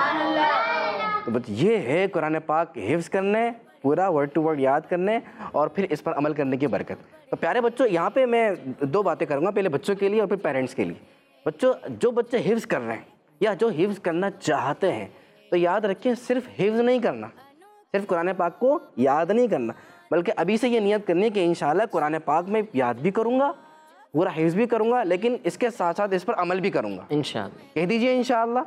تو بس یہ ہے قرآن پاک حفظ کرنے, پورا ورڈ ٹو ورڈ یاد کرنے اور پھر اس پر عمل کرنے کی برکت. تو پیارے بچوں یہاں پہ میں 2 باتیں کروں گا, پہلے بچوں کے لیے اور پھر پیرنٹس کے لیے. بچوں جو بچے حفظ کر رہے ہیں یا جو حفظ کرنا چاہتے ہیں تو یاد رکھیں صرف حفظ نہیں کرنا, صرف قرآن پاک کو یاد نہیں کرنا, بلکہ ابھی سے یہ نیت کرنی ہے کہ انشاءاللہ قرآن پاک میں یاد بھی کروں گا, پورا حفظ بھی کروں گا, لیکن اس کے ساتھ ساتھ اس پر عمل بھی کروں گا انشاءاللہ. کہہ دیجئے انشاءاللہ.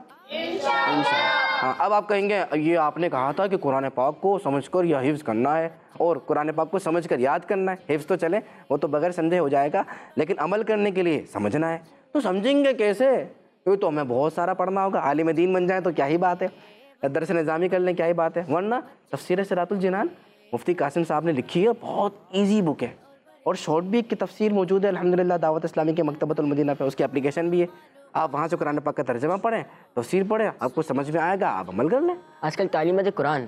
ہاں اب آپ کہیں گے یہ آپ نے کہا تھا کہ قرآن پاک کو سمجھ کر یا حفظ کرنا ہے اور قرآن پاک کو سمجھ کر یاد کرنا ہے. حفظ تو چلے وہ تو بغیر سمجھے ہو جائے گا, لیکن عمل کرنے کے لیے سمجھنا ہے. تو سمجھیں گے کیسے؟ یہ تو ہمیں بہت سارا پڑھنا ہوگا. عالم دین بن جائیں تو کیا ہی بات ہے, درس نظامی کر لیں کیا ہی بات ہے, ورنہ تفسیر صراط الجنان مفتی قاسم صاحب نے لکھی ہے, بہت ایزی بک ہے اور شارٹ بھی کی تفسیر موجود ہے الحمدللہ دعوت اسلامی کے مکتبۃ المدینہ پہ, اس کی اپلیکیشن بھی ہے. آپ وہاں سے قرآن پاک کا ترجمہ پڑھیں, تفسیر پڑھیں, آپ کو سمجھ میں آئے گا, آپ عمل کر لیں. آج کل تعلیمات قرآن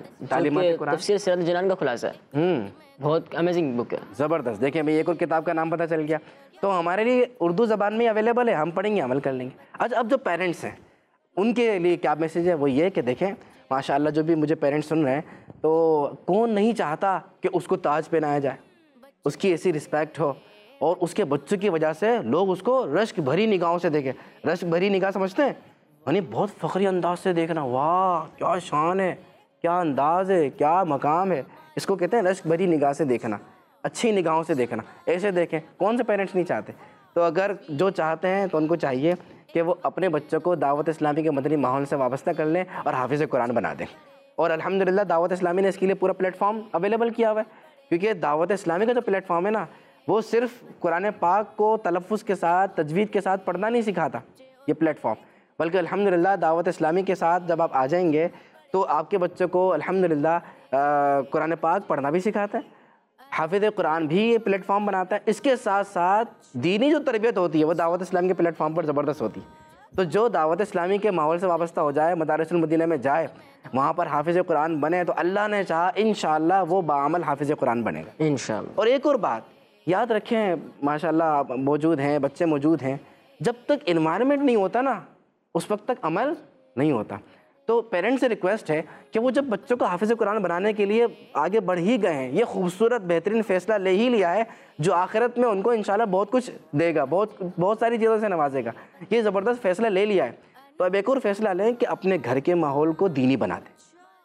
تفسیر صراط الجنان کا خلاصہ ہے, بہت امیزنگ بک ہے, زبردست. دیکھیں بھئی ایک اور کتاب کا نام پتہ چل گیا. تو ہمارے لیے اردو زبان میں اویلیبل ہے, ہم پڑھیں گے, عمل کر لیں گے. اچھا اب جو پیرنٹس ہیں ان کے لیے کیا میسیج ہے, وہ یہ کہ دیکھیں ماشاءاللہ جو بھی مجھے پیرنٹس سن رہے ہیں, تو کون نہیں چاہتا کہ اس کو تاج پہنایا جائے, اس کی ایسی رسپیکٹ ہو اور اس کے بچوں کی وجہ سے لوگ اس کو رشک بھری نگاہوں سے دیکھیں. رشک بھری نگاہ سمجھتے ہیں, یعنی بہت فخری انداز سے دیکھنا, واہ کیا شان ہے, کیا انداز ہے, کیا مقام ہے, اس کو کہتے ہیں رشک بھری نگاہ سے دیکھنا, اچھی نگاہوں سے دیکھنا. ایسے دیکھیں, کون سے پیرنٹس نہیں چاہتے؟ تو اگر جو چاہتے ہیں تو ان کو چاہیے کہ وہ اپنے بچوں کو دعوت اسلامی کے مدنی ماحول سے وابستہ کر لیں اور حافظ قرآن بنا دیں. اور الحمدللہ دعوت اسلامی نے اس کے لیے پورا پلیٹ فارم اویلیبل کیا ہوا ہے, کیونکہ دعوت اسلامی کا جو پلیٹ فارم ہے نا وہ صرف قرآن پاک کو تلفظ کے ساتھ تجوید کے ساتھ پڑھنا نہیں سکھاتا یہ پلیٹ فارم, بلکہ الحمدللہ دعوت اسلامی کے ساتھ جب آپ آ جائیں گے تو آپ کے بچوں کو الحمدللہ قرآن پاک پڑھنا بھی سکھاتا ہے, حافظ قرآن بھی یہ پلیٹ فارم بناتا ہے. اس کے ساتھ ساتھ دینی جو تربیت ہوتی ہے وہ دعوت اسلامی کے پلیٹ فارم پر زبردست ہوتی ہے. تو جو دعوت اسلامی کے ماحول سے وابستہ ہو جائے, مدارس المدینہ میں جائے, وہاں پر حافظ قرآن بنے, تو اللہ نے چاہا انشاءاللہ وہ باعمل حافظ قرآن بنے گا انشاءاللہ. اور ایک اور بات یاد رکھیں, ماشاءاللہ موجود ہیں, بچے موجود ہیں, جب تک انوائرمنٹ نہیں ہوتا نا اس وقت تک عمل نہیں ہوتا. تو پیرنٹس سے ریکویسٹ ہے کہ وہ جب بچوں کو حافظ قرآن بنانے کے لیے آگے بڑھ ہی گئے ہیں, یہ خوبصورت بہترین فیصلہ لے ہی لیا ہے جو آخرت میں ان کو انشاءاللہ بہت کچھ دے گا, بہت ساری چیزوں سے نوازے گا. یہ زبردست فیصلہ لے لیا ہے, تو اب ایک اور فیصلہ لیں کہ اپنے گھر کے ماحول کو دینی بنا دیں,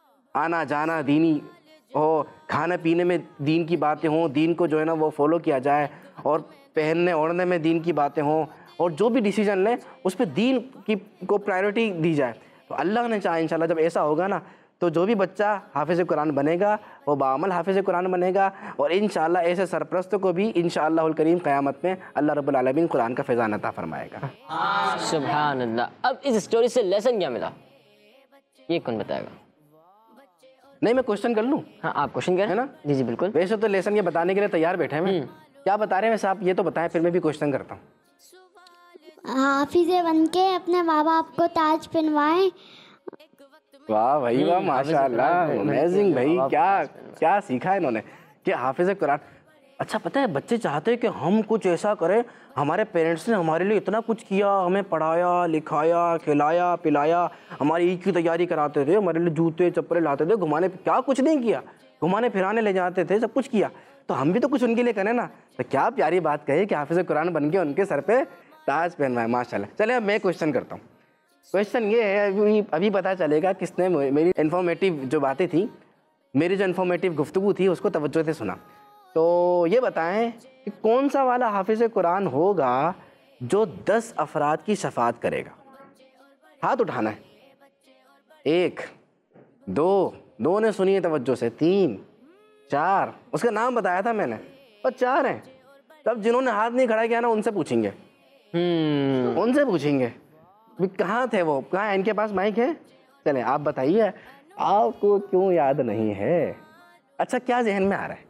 آنا جانا دینی ہو, کھانے پینے میں دین کی باتیں ہوں, دین کو جو ہے نا وہ فالو کیا جائے, اور پہننے اوڑھنے میں دین کی باتیں ہوں, اور جو بھی ڈیسیجن لیں اس پہ دین کی کو پرائیورٹی دی جائے. تو اللہ نے چاہا انشاءاللہ جب ایسا ہوگا نا تو جو بھی بچہ حافظ قرآن بنے گا وہ باعمل حافظ قرآن بنے گا, اور انشاءاللہ ایسے سرپرست کو بھی انشاءاللہ الکریم قیامت میں اللہ رب العالمین قرآن کا فیضان عطا فرمائے گا. سبحان اللہ. اب اس اسٹوری سے لیسن کیا ملا, یہ کون بتائے گا؟ نہیں میں کوشچن کر لوں؟ ہاں آپ کوشچن کریں. ہے نا, جی جی بالکل. ویسے تو لیسن یہ بتانے کے لیے تیار بیٹھے ہیں, میں کیا بتا رہے ہیں ویسے آپ یہ تو بتائیں, پھر میں بھی کوشچن کرتا ہوں. حافظ بن کے اپنے ماں باپ کو تاج پہنوائیں واہ بھائی واہ، ماشاء اللہ، امیزنگ بھائی، کیا سیکھا ہے انہوں نے کہ حافظ قرآن. اچھا پتہ ہے بچے چاہتے ہیں کہ ہم کچھ ایسا کریں، ہمارے پیرنٹس نے ہمارے لیے اتنا کچھ کیا، ہمیں پڑھایا لکھایا کھلایا پلایا، ہماری عید کی تیاری کراتے تھے، ہمارے لیے جوتے چپلیں لاتے تھے، گھمانے، کیا کچھ نہیں کیا، گھمانے پھرانے لے جاتے تھے، سب کچھ کیا، تو ہم بھی تو کچھ ان کے لیے کریں نا. تو کیا پیاری بات کہی کہ حافظ قرآن بن کے ان کے سر پہ تاج پہنوائے، ماشاء اللہ. چلیں اب میں کویشچن کرتا ہوں. کویشچن یہ ہے، ابھی پتہ چلے گا کس نے میری انفارمیٹیو جو باتیں تھیں، میری جو انفارمیٹیو گفتگو تھی اس کو توجہ سے سنا. تو یہ بتائیں کہ کون سا والا حافظ قرآن ہوگا جو 10 افراد کی شفاعت کرے گا؟ ہاتھ اٹھانا ہے. 1 2 نے سنی ہے توجہ سے، 3 4، اس کا نام بتایا تھا میں نے، اور 4 ہیں. تب جنہوں نے ہاتھ نہیں کھڑا کیا نا ان سے پوچھیں گے، ان سے پوچھیں گے کہاں تھے وہ، کہاں، ان کے پاس مائک ہے؟ چلیں آپ بتائیے، آپ کو کیوں یاد نہیں ہے؟ اچھا کیا ذہن میں آ رہا ہے؟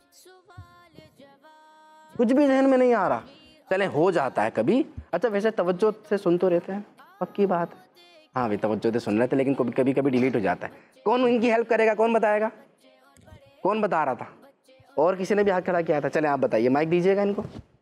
کچھ بھی ذہن میں نہیں آ رہا؟ چلیں ہو جاتا ہے کبھی. اچھا ویسے توجہ سے سن تو رہتے ہیں، پکی بات ہے. ہاں بھی توجہ سے سن رہے تھے لیکن کبھی کبھی ڈیلیٹ ہو جاتا ہے. کون ان کی ہیلپ کرے گا، کون بتائے گا؟ کون بتا رہا تھا؟ اور کسی نے بھی ہاتھ کھڑا کیا تھا؟ چلیں آپ بتائیے، مائک دیجیے گا ان کو.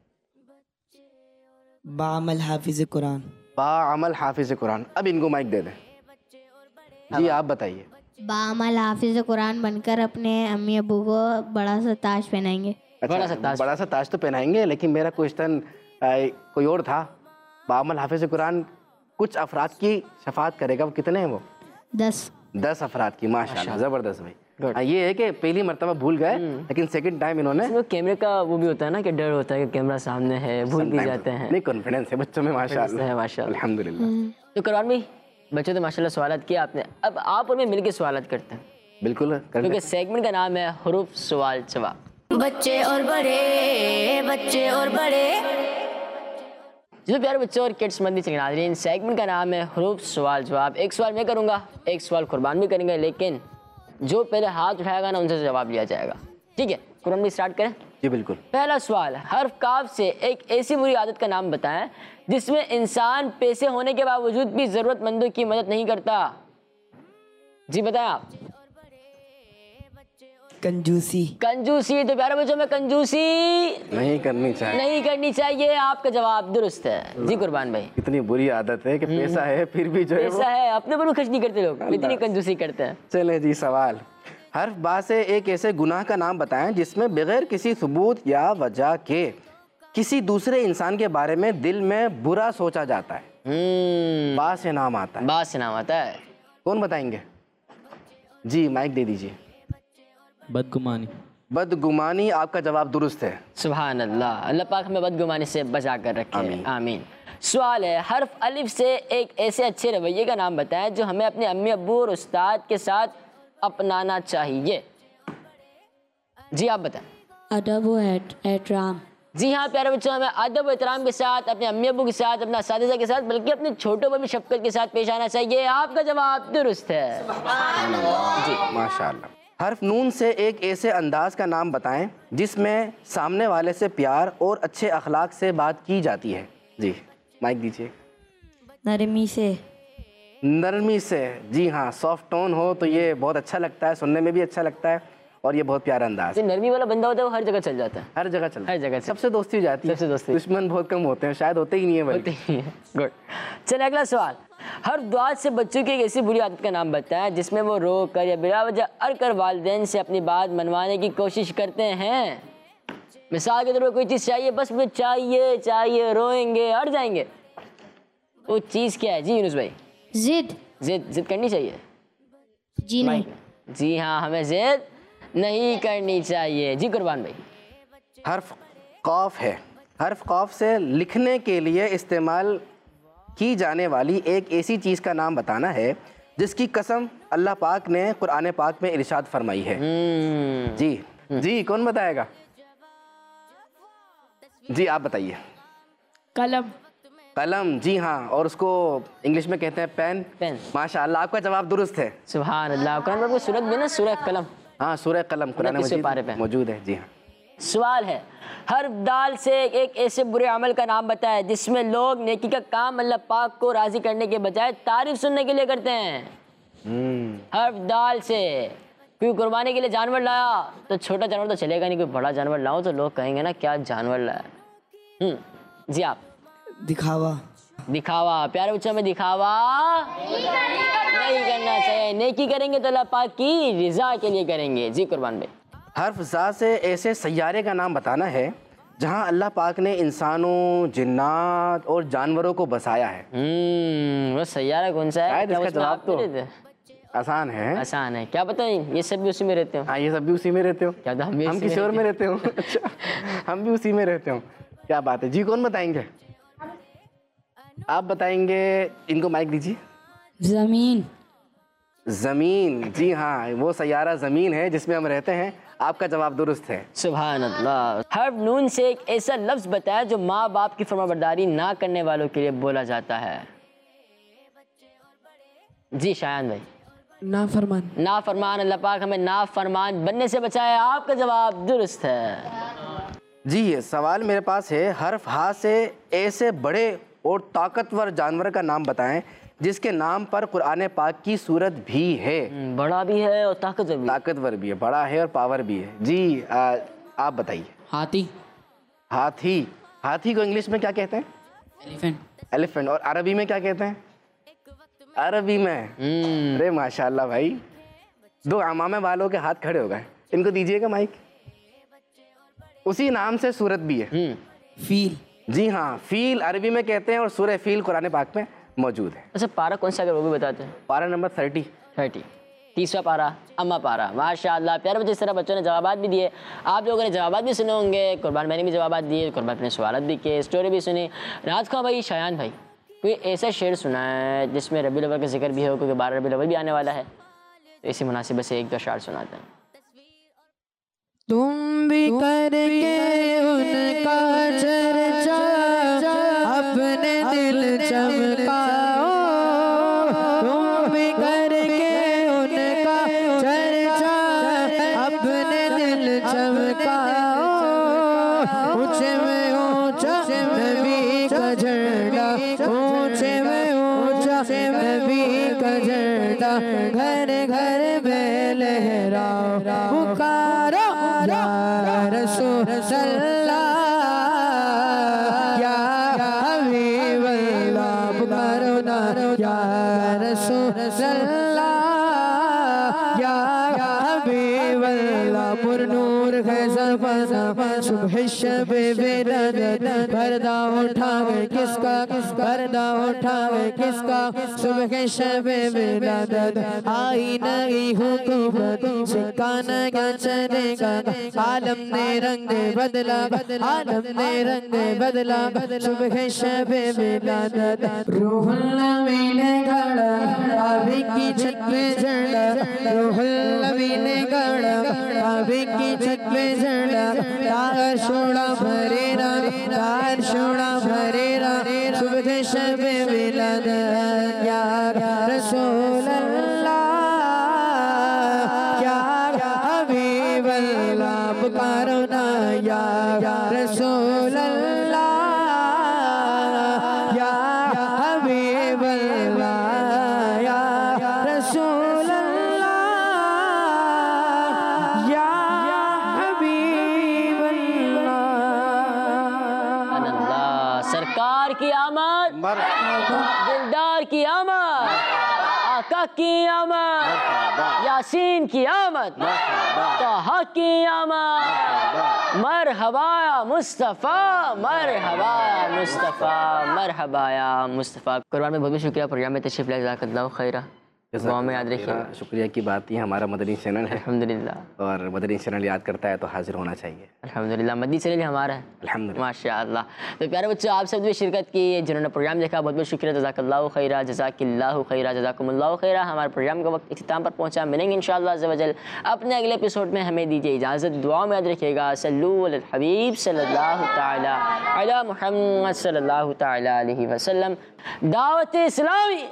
بعمل حافظ قرآن. بعمل حافظ قرآن. اب ان کو مائک دے دیں. جی آپ بتائیے. بعمل حافظ قرآن بن کر اپنے امی ابو کو بڑا سا تاج پہنائیں گے. بڑا سا تاج تو پہنائیں گے، لیکن میرا کوشچن کوئی اور تھا. بعمل حافظ قرآن کچھ افراد کی شفاعت کرے گا، وہ کتنے ہیں وہ؟ 10 افراد کی. ماشاءاللہ، زبردست بھائی. یہ ہے کہ پہلی مرتبہ بھول گئے لیکن سیکنڈ ٹائم انہوں نے. کیمرے کا وہ بھی ہوتا ہے نا کہ ڈر ہوتا ہے کہ کیمرہ سامنے ہے، بھول بھی جاتے ہیں. نہیں، کانفیڈنس ہے بچوں میں ماشاءاللہ، الحمدللہ. تو قرآن بھائی، بچوں نے ماشاءاللہ سوالات کیا آپ نے، اب آپ اور میں مل کے سوالات کرتے ہیں. بالکل، کیونکہ سیگمنٹ کا نام ہے حروف سوال جواب. بچے اور بڑے جو پیارے بچوں اور کڈس مدنی چینل ناظرین، سیگمنٹ کا نام ہے حروف سوال جواب. ایک سوال میں کروں گا، ایک سوال قربان بھی کریں گے، لیکن جو پہلے ہاتھ اٹھائے گا نا ان سے جواب لیا جائے گا. ٹھیک ہے، قرآن بھی اسٹارٹ کریں. جی بالکل. پہلا سوال، حرف کاف سے ایک ایسی بری عادت کا نام بتائیں جس میں انسان پیسے ہونے کے باوجود بھی ضرورت مندوں کی مدد نہیں کرتا. جی بتائیں آپ. کنجوسی. کنجوسی. تو پیارے بچوں میں کنجوسی نہیں کرنی چاہیے. آپ کا جواب درست ہے. جی قربان بھائی. اتنی بری عادت ہے کہ پیسہ ہے پھر بھی جو ہے پیسہ ہے اپنے پر خرچ نہیں کرتے لوگ، اتنی کنجوسی کرتے ہیں. چلیں جی سوال. حرف با سے ایک ایسے گناہ کا نام بتائیں جس میں بغیر کسی ثبوت یا وجہ کے کسی دوسرے انسان کے بارے میں دل میں برا سوچا جاتا ہے. با سے نام آتا ہے. کون بتائیں گے؟ جی مائک دے دیجیے. بدگمانی. آپ کا جواب درست ہے. سبحان اللہ. اللہ پاک ہمیں بدگمانی سے بچا کر رکھے. آمین. سوال ہے، حرف الف سے ایک ایسے اچھے رویے کا نام بتائیں جو ہمیں اپنے امی ابو اور استاد کے ساتھ اپنانا چاہیے. جی آپ بتائیں. ادب و احترام. جی ہاں پیارے بچوں، ہمیں ادب و احترام کے ساتھ اپنے امی ابو کے ساتھ، اپنے اساتذہ کے ساتھ، بلکہ اپنے چھوٹوں پر بھی شفقت کے ساتھ پیش آنا چاہیے. آپ کا جواب درست ہے. جی ماشاءاللہ. حرف نون سے ایک ایسے انداز کا نام بتائیں جس میں سامنے والے سے پیار اور اچھے اخلاق سے بات کی جاتی ہے. جی مائک دیجیے. نرمی سے. جی ہاں، سافٹ ٹون ہو تو یہ بہت اچھا لگتا ہے، سننے میں بھی اچھا لگتا ہے اور یہ بہت پیارا انداز ہے. نرمی والا بندہ ہوتا ہے وہ ہر جگہ چل جاتا ہے. ہر جگہ سب سے دوستی ہو جاتی ہے. دشمن بہت کم ہوتے ہیں، شاید ہوتے ہی نہیں ہیں. گڈ. چلیں اگلا سوال. ہر دعا سے بچوں کی ایک ایسی بری عادت کا نام بتائیں جس میں وہ رو کر یا بلا وجہ اڑ کر والدین سے اپنی بات منوانے کی کوشش کرتے ہیں. مثال کے طور پر کوئی چیز چاہیے، بس مجھے چاہیے، روئیں گے، اڑ جائیں گے. وہ چیز کیا ہے؟ جی یونس بھائی. ضد کرنی چاہیے. جی نہیں. جی ہاں، ہمیں ضد نہیں کرنی چاہیے. جی قربان بھائی. حرف قاف ہے. حرف قاف سے لکھنے کے لیے استعمال کی جانے والی ایک ایسی چیز کا نام بتانا ہے جس کی قسم اللہ پاک نے قرآن پاک میں ارشاد فرمائی ہے. جی کون بتائے گا؟ جی آپ بتائیے. قلم. جی ہاں، اور اس کو انگلش میں کہتے ہیں پین. ماشاءاللہ، آپ کا جواب درست ہے. سبحان اللہ. قرآن میں کوئی سورت بھی نا، سورہ قلم. ہاں، سورہ قلم قرآن مجید میں موجود ہے. جی ہاں. سوال ہے، حرف دال سے ایک ایسے برے عمل کا نام بتائے جس میں لوگ نیکی کا کام اللہ پاک کو راضی کرنے کے بجائے تعریف سننے کے لیے کرتے ہیں. حرف دال سے کوئی قربانی کے لیے جانور لایا تو چھوٹا جانور تو چلے گا نہیں, کوئی بڑا جانور لاؤ تو لوگ کہیں گے نا کیا جانور لایا. جی آپ. دکھاوا. دکھاوا. پیارے بچوں میں دکھاوا نہیں کرنا چاہیے. نیکی کریں گے تو اللہ پاک کی رضا کے لیے کریں گے. جی قربان بھائی. حرف زا سے ایسے سیارے کا نام بتانا ہے جہاں اللہ پاک نے انسانوں, جنات اور جانوروں کو بسایا ہے. وہ سیارہ کون سا ہے؟ اس کا جواب تو آسان ہے. آسان ہے. کیا پتہ یہ سب بھی اسی میں رہتے ہوں؟ ہاں یہ سب بھی اسی میں رہتے ہو. کیا ہم کسی اور میں رہتے ہوں؟ اچھا ہم بھی اسی میں رہتے ہوں. کیا بات ہے. جی کون بتائیں گے؟ آپ بتائیں گے. ان کو مائک دیجیے. زمین. زمین. جی ہاں وہ سیارہ زمین ہے جس میں ہم رہتے ہیں. آپ کا جواب درست ہے. سبحان اللہ. حرف نون سے ایک ایسا لفظ بتایا جو ماں باپ کی فرما برداری نہ کرنے والوں کے لیے بولا جاتا ہے. جی شایان بھائی. نافرمان. نافرمان. اللہ پاک ہمیں نافرمان بننے سے بچائے. آپ کا جواب درست ہے. جی یہ سوال میرے پاس ہے. حرف ہا سے ایسے بڑے اور طاقتور جانور کا نام بتائیں جس کے نام پر قرآن پاک کی صورت بھی ہے. بڑا بھی ہے اور طاقتور بھی ہے. بڑا ہے اور پاور بھی ہے. جی آپ بتائیے. ہاتھی. ہاتھی. ہاتھی کو انگلش میں کیا کہتے ہیں؟ ایلیفنٹ. ایلیفنٹ. اور عربی میں کیا کہتے ہیں؟ عربی میں. ارے ماشاء اللہ بھائی, 2 عمامے والوں کے ہاتھ کھڑے ہو گئے. ان کو دیجیے گا مائک. اسی نام سے صورت بھی ہے. فیل. جی ہاں فیل عربی میں کہتے ہیں اور سورہ فیل قرآن پاک میں موجود ہے. اچھا پارہ کون سا اگر وہ بھی بتاتے ہیں؟ پارہ نمبر 30. 30واں پارہ اما پارہ. ماشاء اللہ پیارے بچے. اس طرح بچوں نے جوابات بھی دیے. آپ لوگوں نے جوابات بھی سنے ہوں گے. قربان میں نے بھی جوابات دیے. قربان نے سوالات بھی کیے. اسٹوری بھی سنی. راز خواہ بھائی, شایان بھائی, کوئی ایسا شعر سنا ہے جس میں ربیع الاول کا ذکر بھی ہو, کیونکہ 12 ربیع الاول بھی آنے والا ہے, تو اسی مناسبت سے 1-2 اشعار سناتے ہیں. تم بھی کر کے ان کا چرچا اپنے دل چمکاؤ. تم بھی کر کے ان کا چرچا اپنے دل چمکاؤ. اونچے میں اونچا نبی کا جھنڈا, اونچے میں اونچا نبی کا جھنڈا, گھر گھر میں لہراؤ. پکارو یا رسول اللہ یا حبیب اللہ. پکارو نا یا رسول اللہ یا حبیب اللہ. پر نور خیزر پانا صبح شب بیداد. پردہ اٹھاوے کس کا, پردہ اٹھاوے کس کا, صبح شب بیداد. آئی نئی حکومت سکھانا کیا چلے گا. عالم نے رنگ بدلا, عالم نے رنگ بدلا. صبح شب بیداد. روح النبی نے گھڑا آبی کی چھت پہ جھنڈا. روح النبی نے گھڑا آبی کی چھت پہ جھنڈا. تار شوڑا بھریرا, تار شوڑا بھریرا. صبح شب بیداد یا رسول اللہ یا حبیب اللہ. پکارو نا یا رسول اللہ یا حبیب اللہ یا رسول اللہ یا حبیب اللہ. اللہ. سرکار کی آمد, دلدار کی آمد, آقا کی آمد, یاسین کی آمد, طہ کی آمد. مرحبا یا مصطفیٰ, مرحبا یا مصطفیٰ, مرحبا یا مصطفیٰ. قربان میں بہت بہت شکریہ پروگرام میں تشریف لائے. جزاک اللہ خیرہ. دعا میں یاد رکھیے. شکریہ کی بات یہ ہمارا مدنی چینل ہے الحمدللہ, اور مدنی چینل یاد کرتا ہے تو حاضر ہونا چاہیے. الحمدللہ. مدنی چینل ہمارا ہے الحمدللہ. ماشاء اللہ. تو پیارے بچوں آپ سب بھی شرکت کی, جنہوں نے پروگرام دیکھا بہت بہت شکریہ. جزاک اللہ خیرہ, جزاک اللہ خیرہ, جزاکم اللہ خیرہ. ہمارے پروگرام کا وقت اختتام پر پہنچا. ملیں گے انشاءاللہ عز و جل اپنے اگلے ایپیسوڈ میں. ہمیں دیجیے اجازت. دعا میں یاد رکھیے گا. صلو علی الحبیب صلی اللہ تعالی علی محمد صلی اللہ تعالی علیہ وسلم. دعوت اسلامی.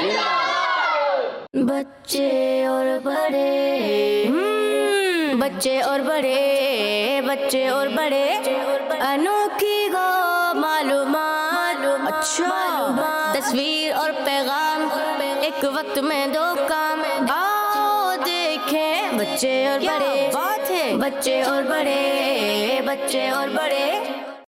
بچے اور بڑے, بچے اور بڑے, بچے اور بڑے, انوکھی گو معلومات. اچھا تصویر اور پیغام ایک وقت میں 2 کام. देखें बच्चे और बड़े, बात है बच्चे और बड़े, बच्चे और बड़े।